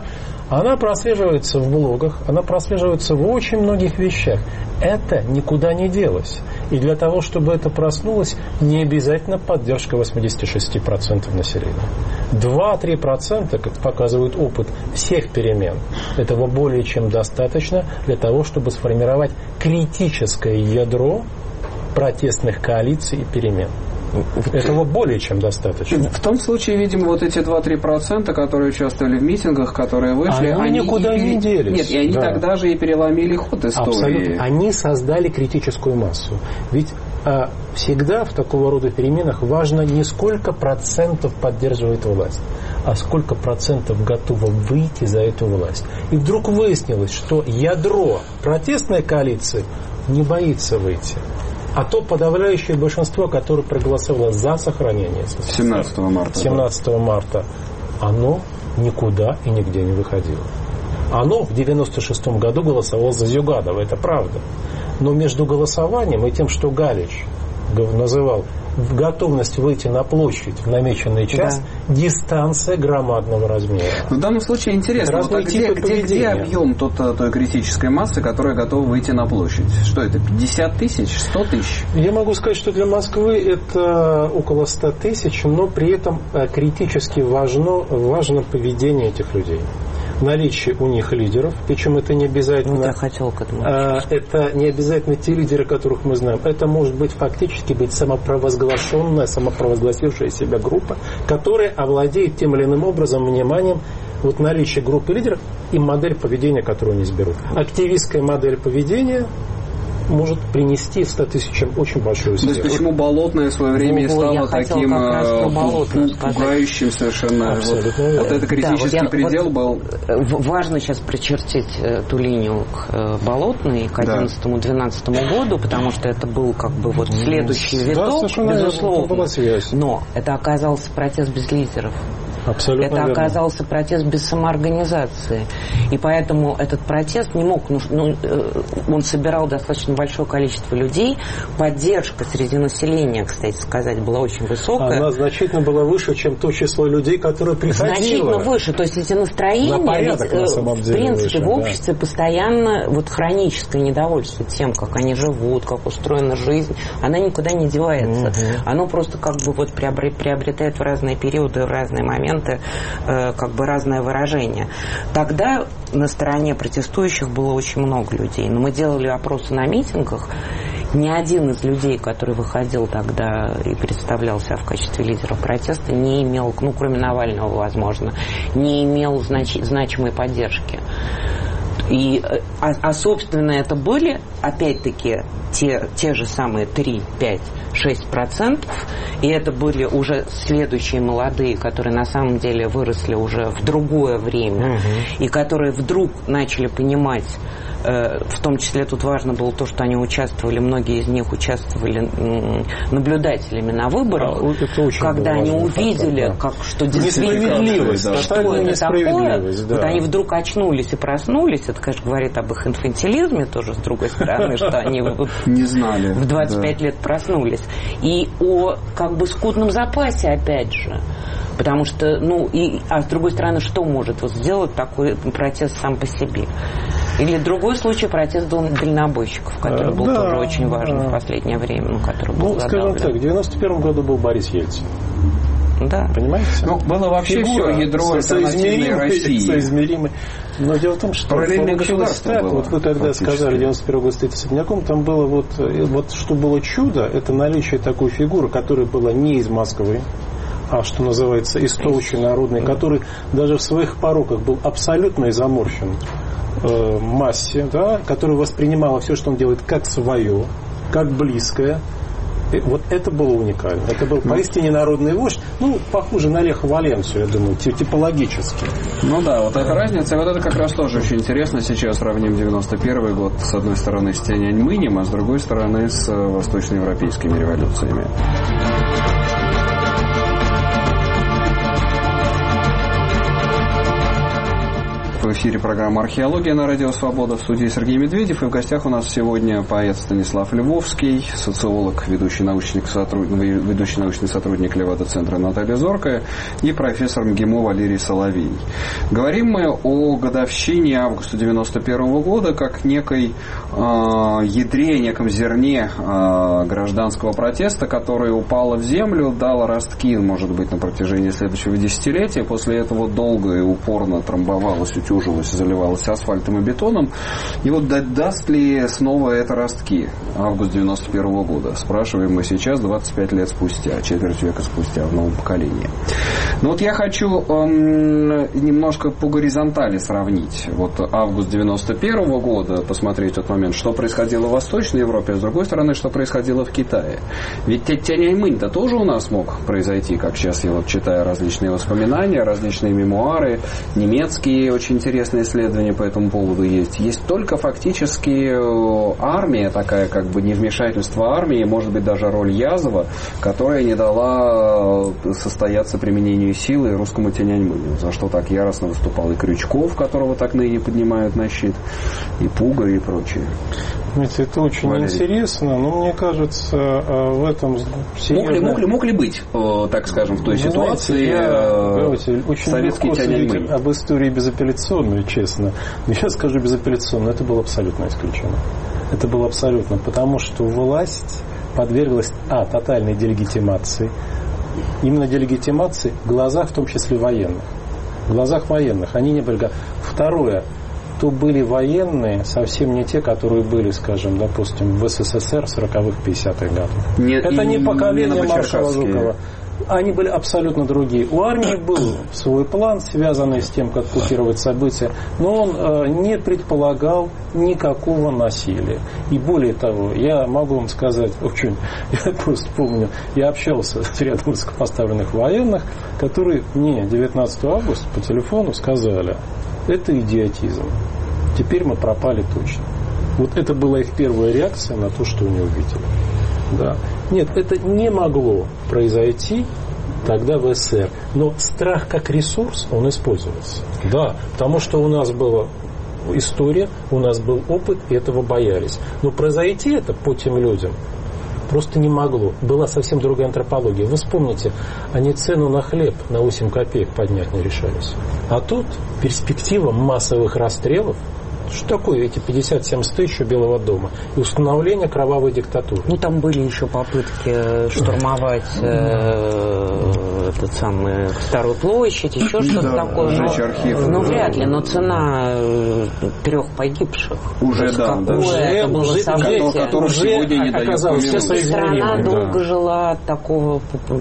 Speaker 3: Она прослеживается в блогах, она прослеживается в очень многих вещах. Это никуда не делось. И для того, чтобы это проснулось, не обязательно поддержка восемьдесят шесть процентов населения. два-три процента, как показывает опыт всех перемен, этого более чем достаточно для того, чтобы сформировать критическое ядро протестных коалиций и перемен. Этого более чем достаточно.
Speaker 2: В том случае, видимо, вот эти два-три процента, которые участвовали в митингах, которые вышли,
Speaker 3: они, они никуда и, не делись.
Speaker 2: Нет, и они да. тогда же и переломили ход истории.
Speaker 3: Абсолютно. Они создали критическую массу. Ведь а, всегда в такого рода переменах важно не сколько процентов поддерживает власть, а сколько процентов готово выйти за эту власть. И вдруг выяснилось, что ядро протестной коалиции не боится выйти. А то подавляющее большинство, которое проголосовало за сохранение
Speaker 2: семнадцатого марта,
Speaker 3: семнадцатого марта, оно никуда и нигде не выходило. Оно в девяносто шестом году голосовало за Зюганова, это правда. Но между голосованием и тем, что Галич называл готовность выйти на площадь в намеченный час, да. дистанция громадного размера.
Speaker 2: В данном случае интересно, вот, а где, где, где объем тот, той критической массы, которая готова выйти на площадь? Что это, пятьдесят тысяч, сто тысяч?
Speaker 3: Я могу сказать, что для Москвы это около ста тысяч, но при этом критически важно, важно поведение этих людей. Наличие у них лидеров, причем это не обязательно...
Speaker 4: Ну, я хотел к этому.
Speaker 3: Это не обязательно те лидеры, которых мы знаем. Это может быть фактически быть самопровозглашенная, самопровозгласившая себя группа, которая овладеет тем или иным образом вниманием вот наличие группы лидеров и модель поведения, которую они изберут. Активистская модель поведения может принести ста тысячам очень большой успех.
Speaker 2: То есть почему Болотное в свое время
Speaker 4: ну,
Speaker 2: стало таким пугающим совершенно? Вот, вот это критический да, вот предел
Speaker 4: вот
Speaker 2: был.
Speaker 4: Важно сейчас прочертить ту линию к Болотной, к одиннадцатому-двенадцатому да. году, потому что это был как бы вот следующий виток, да, безусловно. Но это оказался протест без лидеров.
Speaker 3: Абсолютно
Speaker 4: это
Speaker 3: верно.
Speaker 4: оказался протест без самоорганизации. И поэтому этот протест не мог... Ну, он собирал достаточно большое количество людей. Поддержка среди населения, кстати сказать, была очень высокая.
Speaker 3: Она значительно была выше, чем то число людей, которые приходило.
Speaker 4: Значительно выше. То есть эти настроения... На
Speaker 3: порядок,
Speaker 4: ведь,
Speaker 3: на самом деле,
Speaker 4: в принципе,
Speaker 3: выше,
Speaker 4: в обществе
Speaker 3: да.
Speaker 4: постоянно вот хроническое недовольство тем, как они живут, как устроена жизнь. Она никуда не девается. Угу. Оно просто как бы вот приобретает в разные периоды, в разные моменты как бы разное выражение. Тогда на стороне протестующих было очень много людей. Но мы делали опросы на митингах. Ни один из людей, который выходил тогда и представлялся в качестве лидера протеста, не имел, ну, кроме Навального, возможно, не имел знач, значимой поддержки. И, а, а, собственно, это были, опять-таки, те, те же самые три, пять, шесть процентов. И это были уже следующие молодые, которые на самом деле выросли уже в другое время. Угу. И которые вдруг начали понимать, э, в том числе тут важно было то, что они участвовали, многие из них участвовали м, наблюдателями на выборах. А, когда они увидели, да. как, что действительно, что, что это такое, да. вот они вдруг очнулись и проснулись. Это, конечно, говорит об их инфантилизме тоже, с другой стороны, что они
Speaker 2: не знали,
Speaker 4: в двадцать пять да. лет проснулись. И о как бы скудном запасе, опять же. Потому что, ну, и, а с другой стороны, что может вот сделать такой протест сам по себе? Или другой случай, протест дальнобойщиков, который был да, тоже очень важен да. в последнее время, ну, который был
Speaker 3: ну, скажем так, в девяносто первом году был Борис Ельцин.
Speaker 4: Да.
Speaker 3: Понимаете?
Speaker 2: Ну, было вообще Фигура, все ядро альтернативной России.
Speaker 3: Соизмеримый. Но дело в том, что
Speaker 2: параллельное государство
Speaker 3: так, вот вы когда сказали, девяносто первый год стоит особняком, там было вот, вот, что было чудо, это наличие такой фигуры, которая была не из Москвы, а, что называется, из толщи народной, который даже в своих пороках был абсолютно изоморщен э, массе, да, которая воспринимала все, что он делает, как свое, как близкое. Вот это было уникально. Это был поистине народный вождь. Ну, похоже на Леха Валенсу, я думаю, типологически.
Speaker 2: Ну да, вот эта разница, вот это как раз тоже очень интересно. Сейчас сравним девяносто первый год, с одной стороны, с Тяньаньмэнем, а с другой стороны, с восточноевропейскими революциями. В эфире программа «Археология» на Радио Свобода. В студии Сергей Медведев. И в гостях у нас сегодня поэт Станислав Львовский, социолог, ведущий научный сотрудник, ведущий научный сотрудник Левада-центра Наталья Зоркая и профессор МГИМО Валерий Соловей. Говорим мы о годовщине августа девяносто первого года как некой э, ядре, неком зерне э, гражданского протеста, которое упало в землю, дало ростки, может быть, на протяжении следующего десятилетия. После этого долго и упорно трамбовалось, утюжилось, заливалось асфальтом и бетоном. И вот даст ли снова это ростки? Август девяносто первого года. Спрашиваем мы сейчас, двадцать пять лет спустя, четверть века спустя, в новом поколении. Но вот я хочу эм, немножко по горизонтали сравнить. Вот август девяносто первого года, посмотреть тот момент, что происходило в Восточной Европе, а с другой стороны, что происходило в Китае. Ведь Тяньаньмэнь-то тоже у нас мог произойти, как сейчас я вот читаю различные воспоминания, различные мемуары, немецкие очень интересные исследования по этому поводу есть. Есть только фактически армия такая, как бы невмешательство армии, может быть даже роль Язова, которая не дала состояться применению силы русскому Тяньаньмэню, за что так яростно выступал и Крючков, которого так ныне поднимают на щит, и Пуга и прочее.
Speaker 3: Знаете, это очень Валерий. интересно, но мне кажется, в этом серьезно...
Speaker 2: Мог ли, мог ли, мог ли быть, так скажем, в той
Speaker 3: Вы
Speaker 2: ситуации
Speaker 3: знаете, я, очень
Speaker 2: советский Тяньаньмэнь?
Speaker 3: Об истории безапелляционную, честно. Но я скажу безапелляционно, это было абсолютно исключено. Это было абсолютно, потому что власть подверглась, а, тотальной делегитимации, именно делегитимации в глазах, в том числе военных. В глазах военных. Они не были... Второе. То были военные совсем не те, которые были, скажем, допустим, в СССР в сороковых, пятидесятых годах. Нет, это не поколение маршала Жукова. Они были абсолютно другие. У армии был свой план, связанный с тем, как купировать события, но он э, не предполагал никакого насилия. И более того, я могу вам сказать, очень, я просто помню, я общался с рядом высокопоставленных военных, которые мне девятнадцатого августа по телефону сказали: это идиотизм. Теперь мы пропали точно. Вот это была их первая реакция на то, что они увидели. Да. Нет, это не могло произойти тогда в СССР. Но страх как ресурс, он использовался. Да, потому что у нас была история, у нас был опыт, и этого боялись. Но произойти это по тем людям просто не могло. Была совсем другая антропология. Вы вспомните, они цену на хлеб на восемь копеек поднять не решались. А тут перспектива массовых расстрелов. Что такое эти пятьдесят-семьдесят тысяч Белого дома? И установление кровавой диктатуры.
Speaker 4: Ну, там были еще попытки штурмовать э, этот самый Старую площадь, еще что-то
Speaker 2: да,
Speaker 4: такое. Но,
Speaker 2: архив,
Speaker 4: ну,
Speaker 2: да.
Speaker 4: вряд ли, но цена трех погибших.
Speaker 2: Уже, да.
Speaker 4: Какое
Speaker 2: да.
Speaker 4: Уже, это было
Speaker 2: уже,
Speaker 4: событие.
Speaker 2: Которое сегодня не дает
Speaker 4: помянуть. Страна
Speaker 2: да.
Speaker 4: долго жила от такого,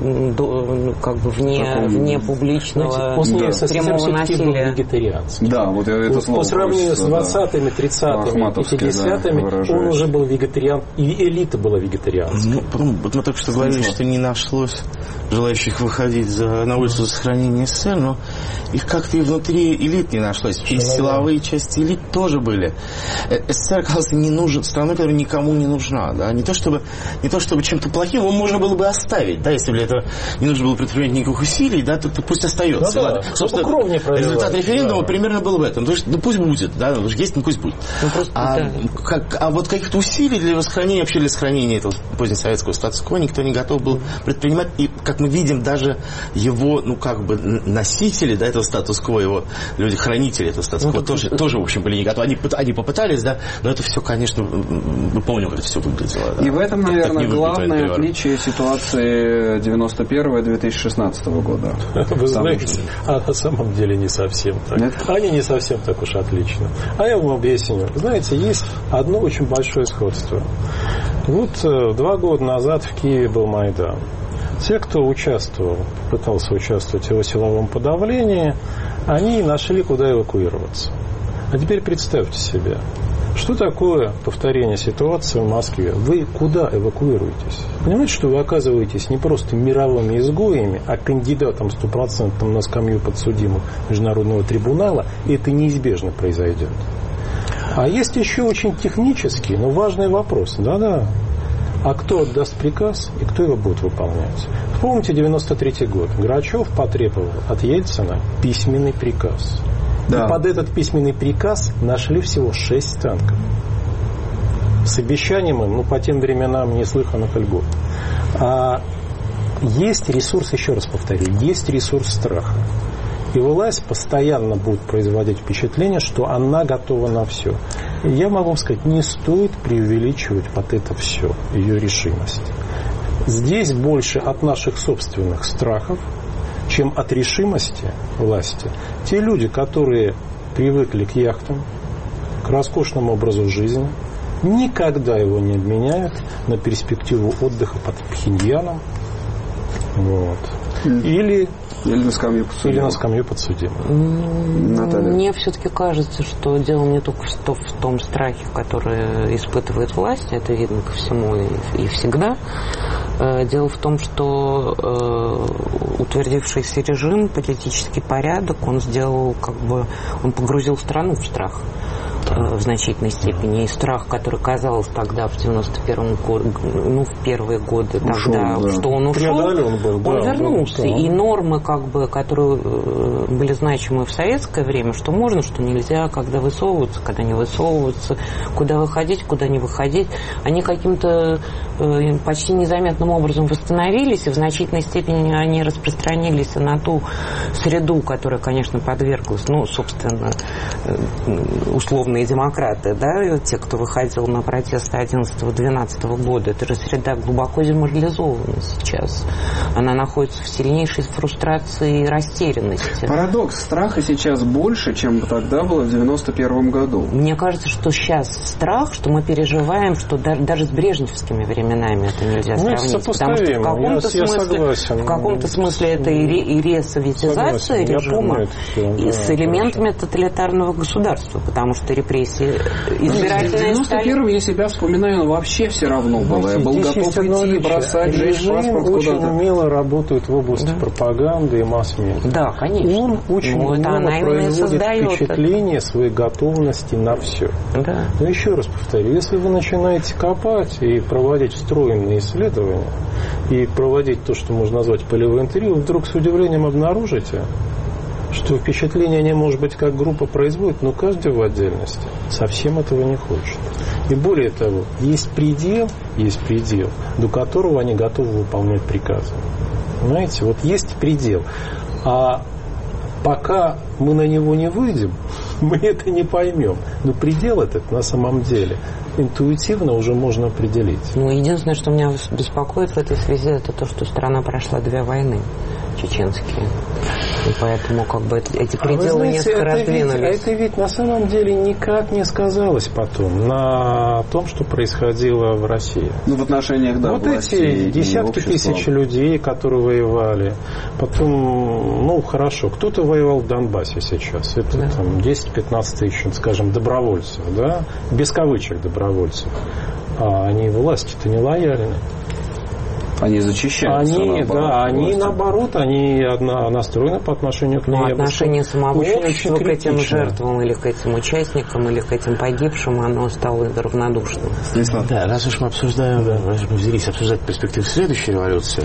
Speaker 4: как бы, вне, вне публичного
Speaker 3: Знаете,
Speaker 4: прямого насилия.
Speaker 2: Да, вот это слово.
Speaker 3: По сравнению с двадцатыми, тридцатыми, пятидесятыми, да, он уже был вегетариан, и элита была вегетарианская.
Speaker 5: Ну, потом, вот мы только что говорили, что не нашлось желающих выходить за, на улицу за сохранение СССР, но их как-то и внутри элит не нашлось. И силовые части элит тоже были. СССР оказался не нужен, страной, которая никому не нужна. Да? Не то чтобы, не то чтобы чем-то плохим, его можно было бы оставить. Да? Если бы для этого не нужно было предпринять никаких усилий, да, то, то пусть остается.
Speaker 3: Ну,
Speaker 5: да. Собственно, результат референдума да. примерно был в этом. То есть, ну пусть будет, да, ну, есть, ну пусть будет. Ну, просто, а, да. как, а вот каких-то усилий для сохранения, вообще для сохранения этого позднесоветского статус-кво никто не готов был предпринимать. И, как мы видим, даже его, ну, как бы, носители, да, этого статус-кво, его люди-хранители этого статус-кво, ну, тоже, это... тоже, в общем, были не готовы. Они, они попытались, да, но это все, конечно, мы помним, как это все выглядело. Да.
Speaker 2: И в этом, наверное, главное отличие ситуации девяносто первого и две тысячи шестнадцатого года.
Speaker 3: Вы знаете, а на самом деле не совсем так. Нет? Они не совсем так уж отлично. А я вам объясню. Знаете, есть одно очень большое сходство. Вот два года назад в Киеве был Майдан. Те, кто участвовал, пытался участвовать в его силовом подавлении, они нашли, куда эвакуироваться. А теперь представьте себе, что такое повторение ситуации в Москве? Вы куда эвакуируетесь? Понимаете, что вы оказываетесь не просто мировыми изгоями, а кандидатом стопроцентным на скамью подсудимых Международного трибунала, и это неизбежно произойдет. А есть еще очень технический, но важный вопрос. Да-да. А кто отдаст приказ и кто его будет выполнять? Помните девяносто третий год. Грачев потребовал от Ельцина письменный приказ.
Speaker 2: Да.
Speaker 3: И под этот письменный приказ нашли всего шесть танков. С обещанием им, ну, по тем временам неслыханных льгот. А есть ресурс, еще раз повторю, есть ресурс страха. И власть постоянно будет производить впечатление, что она готова на все. И я могу сказать, не стоит преувеличивать под это все, ее решимость. Здесь больше от наших собственных страхов, чем от решимости власти. Те люди, которые привыкли к яхтам, к роскошному образу жизни, никогда его не обменяют на перспективу отдыха под Пхеньяном. Вот. Или...
Speaker 2: Или на скамью подсудимых.
Speaker 3: Или на скамью подсудимых.
Speaker 2: Наталья.
Speaker 4: Мне все-таки кажется, что дело не только в том страхе, который испытывает власть, это видно ко всему и, и всегда. Дело в том, что э, утвердившийся режим, политический порядок, он сделал, как бы, он погрузил страну в страх э, в значительной степени. И страх, который казалось тогда, в девяносто первом году, ну, в первые годы,
Speaker 2: ушел,
Speaker 4: тогда,
Speaker 2: да.
Speaker 4: что он ушел,
Speaker 3: он, был,
Speaker 4: он
Speaker 3: да,
Speaker 4: вернулся.
Speaker 3: Да,
Speaker 4: и нормы, как бы, которые э, были значимы в советское время, что можно, что нельзя, когда высовываться, когда не высовываться, куда выходить, куда не выходить, они каким-то э, почти незаметным образом восстановились, и в значительной степени они распространились на ту среду, которая, конечно, подверглась, ну, собственно, условные демократы, да, те, кто выходил на протесты одиннадцатого-двенадцатого года, это же среда глубоко деморализована сейчас. Она находится в сильнейшей фрустрации и растерянности.
Speaker 2: Парадокс. Страха сейчас больше, чем тогда было в девяносто первом году.
Speaker 4: Мне кажется, что сейчас страх, что мы переживаем, что даже, даже с брежневскими временами это нельзя
Speaker 3: ну,
Speaker 4: сравнить. Потому что в каком-то,
Speaker 3: я,
Speaker 4: смысле,
Speaker 3: я
Speaker 4: в каком-то смысле это и, ре, и ресоветизация
Speaker 3: согласен.
Speaker 4: режима,
Speaker 3: все,
Speaker 4: и
Speaker 3: да,
Speaker 4: с элементами
Speaker 3: хорошо.
Speaker 4: Тоталитарного государства, потому что репрессии избирательные
Speaker 2: В девяносто первом я себя вспоминаю, но вообще все равно было. Я был готов идти, бросать, жечь паспорт
Speaker 3: очень
Speaker 2: куда-то.
Speaker 3: умело работает в области
Speaker 4: да.
Speaker 3: пропаганды и масс-медиа.
Speaker 4: Да, конечно.
Speaker 3: Он очень
Speaker 4: ну,
Speaker 3: умело производит впечатление это. своей готовности на все.
Speaker 4: Да.
Speaker 3: Но еще раз повторю, если вы начинаете копать и проводить встроенные исследования, и проводить то, что можно назвать полевое интервью, вы вдруг с удивлением обнаружите, что впечатление не может быть как группа производит, но каждый в отдельности совсем этого не хочет. И более того, есть предел, есть предел, до которого они готовы выполнять приказы. Понимаете, вот есть предел. А пока мы на него не выйдем, мы это не поймем. Но предел этот на самом деле интуитивно уже можно определить.
Speaker 4: Ну, единственное, что меня беспокоит в этой связи, это то, что страна прошла две войны чеченские. И поэтому как бы эти пределы а знаете, несколько
Speaker 3: это
Speaker 4: раздвинулись.
Speaker 3: Ведь, это ведь на самом деле никак не сказалось потом на том, что происходило в России.
Speaker 2: Ну, в отношениях, да,
Speaker 3: вот эти десятки тысяч людей, которые воевали. Потом, ну, хорошо, кто-то воевал в Донбассе сейчас. Это да. там десять-пятнадцать тысяч, скажем, добровольцев, да? Без кавычек добровольцев. А они власти-то не лояльны.
Speaker 2: Они зачищаются.
Speaker 3: Они,
Speaker 2: наоборот,
Speaker 3: да, они
Speaker 2: власти.
Speaker 3: наоборот, они одна, настроены по отношению к ней.
Speaker 4: Но отношение самого общества к этим
Speaker 3: критично.
Speaker 4: жертвам или к этим участникам или к этим погибшим, оно стало равнодушным.
Speaker 5: Да, раз уж мы обсуждаем, да. раз уж мы взялись обсуждать перспективы следующей революции,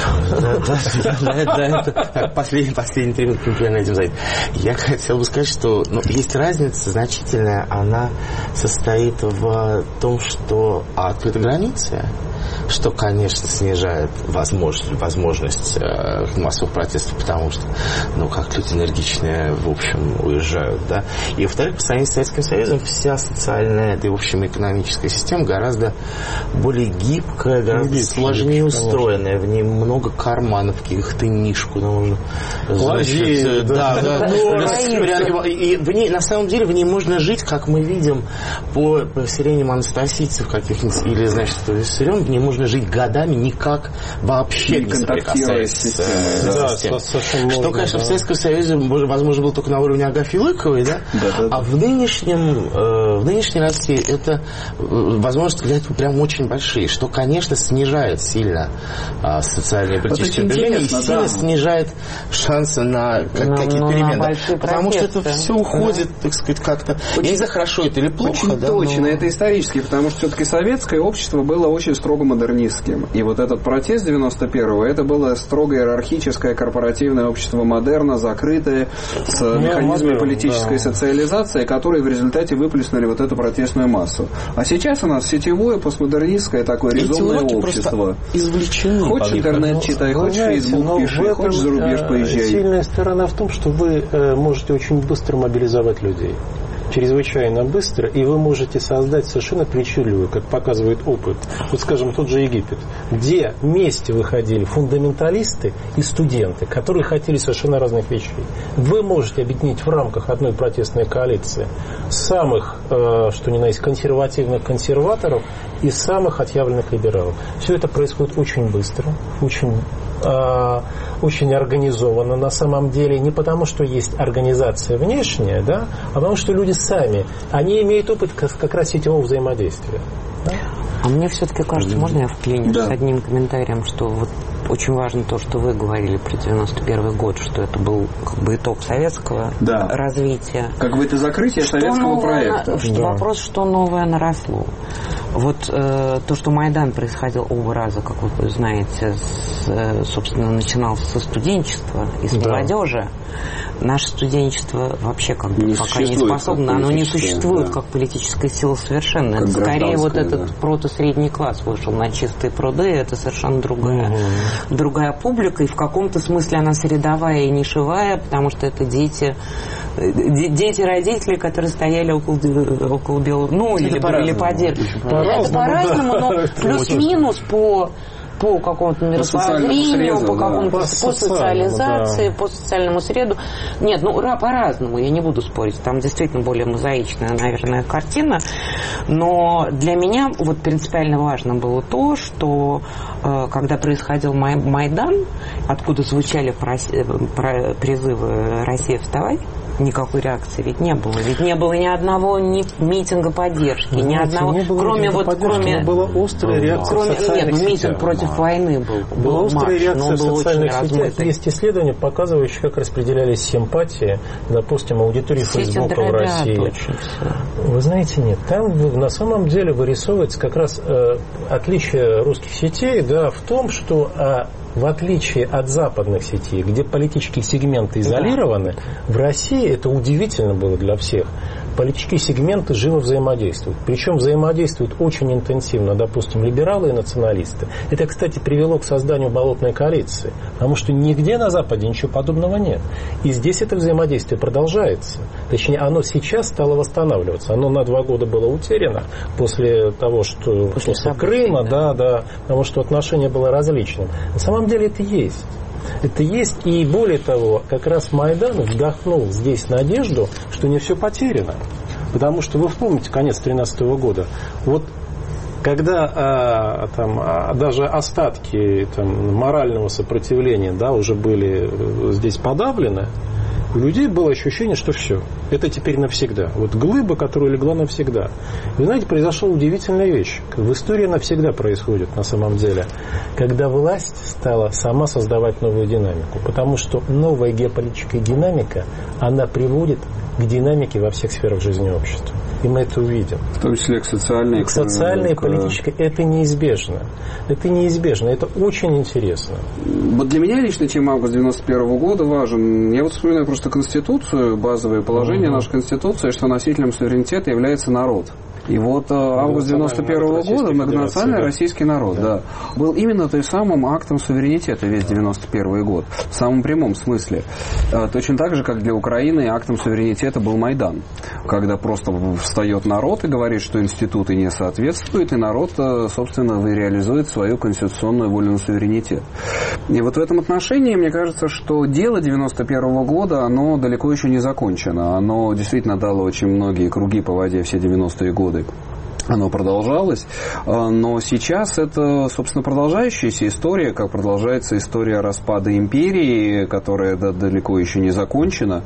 Speaker 5: последние три минуты примерно этим занят. Я хотел бы сказать, что есть разница значительная, она состоит в том, что открыты границы, что, конечно, снижает возможность, возможность э, массовых протестов, потому что, ну, как люди энергичные, в общем, уезжают, да. И, во-вторых, по сравнению с Советским Союзом, вся социальная, да и, в общем, экономическая система гораздо более гибкая, гораздо Гибкий, сложнее устроенная. В ней много карманов, каких-то нишку нужно.
Speaker 3: Значит,
Speaker 5: да, да. да. Ну, и в ней, на самом деле, в ней можно жить, как мы видим, по поселениям анастасийцев каких-нибудь, или, значит, виссарион, в ней можно жить годами, никак вообще не, не соприкасаясь с системой.
Speaker 3: Да,
Speaker 5: да, что, можно, конечно, да. в Советском Союзе, возможно, было только на уровне Агафьи Лыковой, да? Да, да, да. А в нынешнем, э, в нынешней России это возможности для этого прям очень большие, что, конечно, снижает сильно э, социальное и политическое движение и сильно да. снижает шансы на как,
Speaker 4: на,
Speaker 5: какие-то
Speaker 4: ну,
Speaker 5: перемены. Потому
Speaker 4: протесты.
Speaker 5: что это все уходит, да. так сказать, как-то. Очень, я не знаю, хорошо это или плохо.
Speaker 2: Очень
Speaker 5: да,
Speaker 2: точно,
Speaker 5: но...
Speaker 2: это исторически, потому что все-таки советское общество было очень строго строго модернистским. И вот этот протест девяносто первого, это было строго иерархическое корпоративное общество модерна, закрытое, с ну, механизмами модерн, политической да. социализации, которые в результате выплеснули вот эту протестную массу. А сейчас у нас сетевое, постмодернистское такое резонное общество.
Speaker 5: Извлечены.
Speaker 2: Хочешь интернет читай, хочешь Facebook пиши, хочешь за рубеж поезжай.
Speaker 3: Сильная сторона в том, что вы э, можете очень быстро мобилизовать людей. Чрезвычайно быстро, и вы можете создать совершенно причудливую, как показывает опыт, вот скажем, тот же Египет, где вместе выходили фундаменталисты и студенты, которые хотели совершенно разных вещей. Вы можете объединить в рамках одной протестной коалиции самых, э, что ни на есть, консервативных консерваторов и самых отъявленных либералов. Все это происходит очень быстро, очень э, очень организованно на самом деле, не потому, что есть организация внешняя, да, а потому, что люди сами, они имеют опыт как, как раз сетевого взаимодействия. Да?
Speaker 4: А мне все-таки кажется, можно я вклинюсь да. с одним комментарием, что вот очень важно то, что вы говорили про девяносто первый год, что это был как бы итог советского да. развития.
Speaker 2: Как бы это закрытие что советского проекта.
Speaker 4: На, что да. Вопрос, что новое наросло. Вот э, то, что Майдан происходил оба раза, как вы знаете, с, э, собственно, начинался со студенчества и с да. молодежи. Наше студенчество вообще как бы не пока не способно, оно не существует да. как политическая сила совершенно. Это скорее вот этот да. прото-средний класс вышел на чистые пруды, это совершенно другая, угу. другая публика, и в каком-то смысле она средовая и нишевая, потому что это дети, дети родителей, которые стояли около, около белого, ну, или, или поддержки. Это по-разному, да. но плюс-минус по... по какому-то мировоззрению, по какому-то да. по социализации, да. по социальному среду. Нет, ну ура, по-разному, я не буду спорить. Там действительно более мозаичная, наверное, картина. Но для меня вот принципиально важно было то, что э, когда происходил май- Майдан, откуда звучали призывы «Россия, вставай», никакой реакции ведь не было. Ведь не было ни одного ни митинга поддержки, ни одного,
Speaker 3: не было
Speaker 4: кроме вот кроме
Speaker 3: была острая реакция
Speaker 4: кроме,
Speaker 3: в социальных
Speaker 4: нет,
Speaker 3: сетях.
Speaker 4: Митинг против войны был.
Speaker 3: Была острая реакция в социальных сетях.
Speaker 4: Размытый.
Speaker 3: Есть исследования, показывающие, как распределялись симпатии, допустим, аудитории Фейсбука в России. Вы знаете, нет. Там на самом деле вырисовывается как раз э, отличие русских сетей, да, в том, что э, в отличие от западных сетей, где политические сегменты изолированы, да. в России это удивительно было для всех. Политические сегменты живо взаимодействуют. Причем взаимодействуют очень интенсивно, допустим, либералы и националисты. Это, кстати, привело к созданию болотной коалиции, потому что нигде на Западе ничего подобного нет. И здесь это взаимодействие продолжается. Точнее, оно сейчас стало восстанавливаться. Оно на два года было утеряно после того, что после, после Крыма, да. Да, да, потому что отношение было различным. На самом деле это есть. Это есть, и более того, как раз Майдан вдохнул здесь надежду, что не все потеряно. Потому что вы помните конец две тысячи тринадцатого года. Вот когда а, там, а, даже остатки там, морального сопротивления да, уже были здесь подавлены, у людей было ощущение, что все, это теперь навсегда. Вот глыба, которая легла навсегда. Вы знаете, произошла удивительная вещь. В истории навсегда происходит на самом деле. Когда власть стала сама создавать новую динамику. Потому что новая геополитическая динамика, она приводит к динамике во всех сферах жизни общества. И мы это увидим.
Speaker 2: В том числе к социальной...
Speaker 3: К социальной и к... политической. Это неизбежно. Это неизбежно. Это очень интересно.
Speaker 2: Вот для меня лично, чем август девяносто первого года важен, я вот вспоминаю просто Конституцию, базовое положение mm-hmm. нашей Конституции, что носителем суверенитета является народ. И вот август девяносто первого года многонациональный российский народ да. Да, был именно той самым актом суверенитета весь девяносто первый год. В самом прямом смысле. Точно так же, как для Украины актом суверенитета был Майдан. Когда просто встает народ и говорит, что институты не соответствуют, и народ, собственно, реализует свою конституционную волю на суверенитет. И вот в этом отношении, мне кажется, что дело девяносто первого года, оно далеко еще не закончено. Оно действительно дало очень многие круги по воде все девяностые годы. Оно продолжалось, но сейчас это, собственно, продолжающаяся история, как продолжается история распада империи, которая далеко еще не закончена.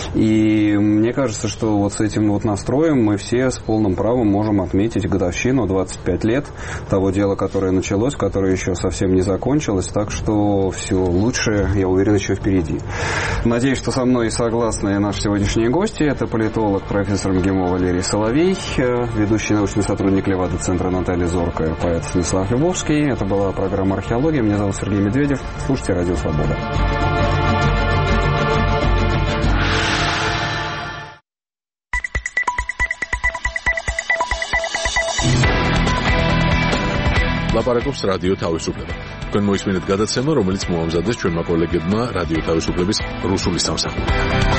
Speaker 2: И мне кажется, что вот с этим вот настроем мы все с полным правом можем отметить годовщину, двадцать пять лет того дела, которое началось, которое еще совсем не закончилось. Так что все лучшее, я уверен, еще впереди. Надеюсь, что со мной согласны наши сегодняшние гости. Это политолог, профессор МГИМО Валерий Соловей, ведущий научный сотрудник Левада-центра Наталья Зорко и поэт Станислав Львовский. Это была программа «Археология». Меня зовут Сергей Медведев. Слушайте «Радио Свобода».
Speaker 1: ლაპარაკობს რადიო თავისუფლება. თქვენ მოისმინეთ გადაცემა, რომელიც მოამზადეს ჩვენმა კოლეგებმა რადიო თავისუფლების რუსული სამსახური.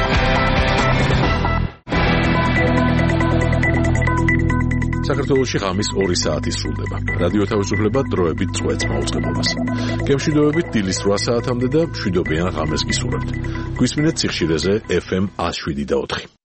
Speaker 1: საქართველოში ღამის ორი საათი სრულდება. რადიო თავისუფლება დროებით წვეთს მაუწყებლობას. გემშვიდობებით დილის რვა საათამდე და მშვიდობიან ღამეს გისურვებთ. გვისმინეთ სიხშირეზე ეფ ემ ათს შვიდი და ოთხი.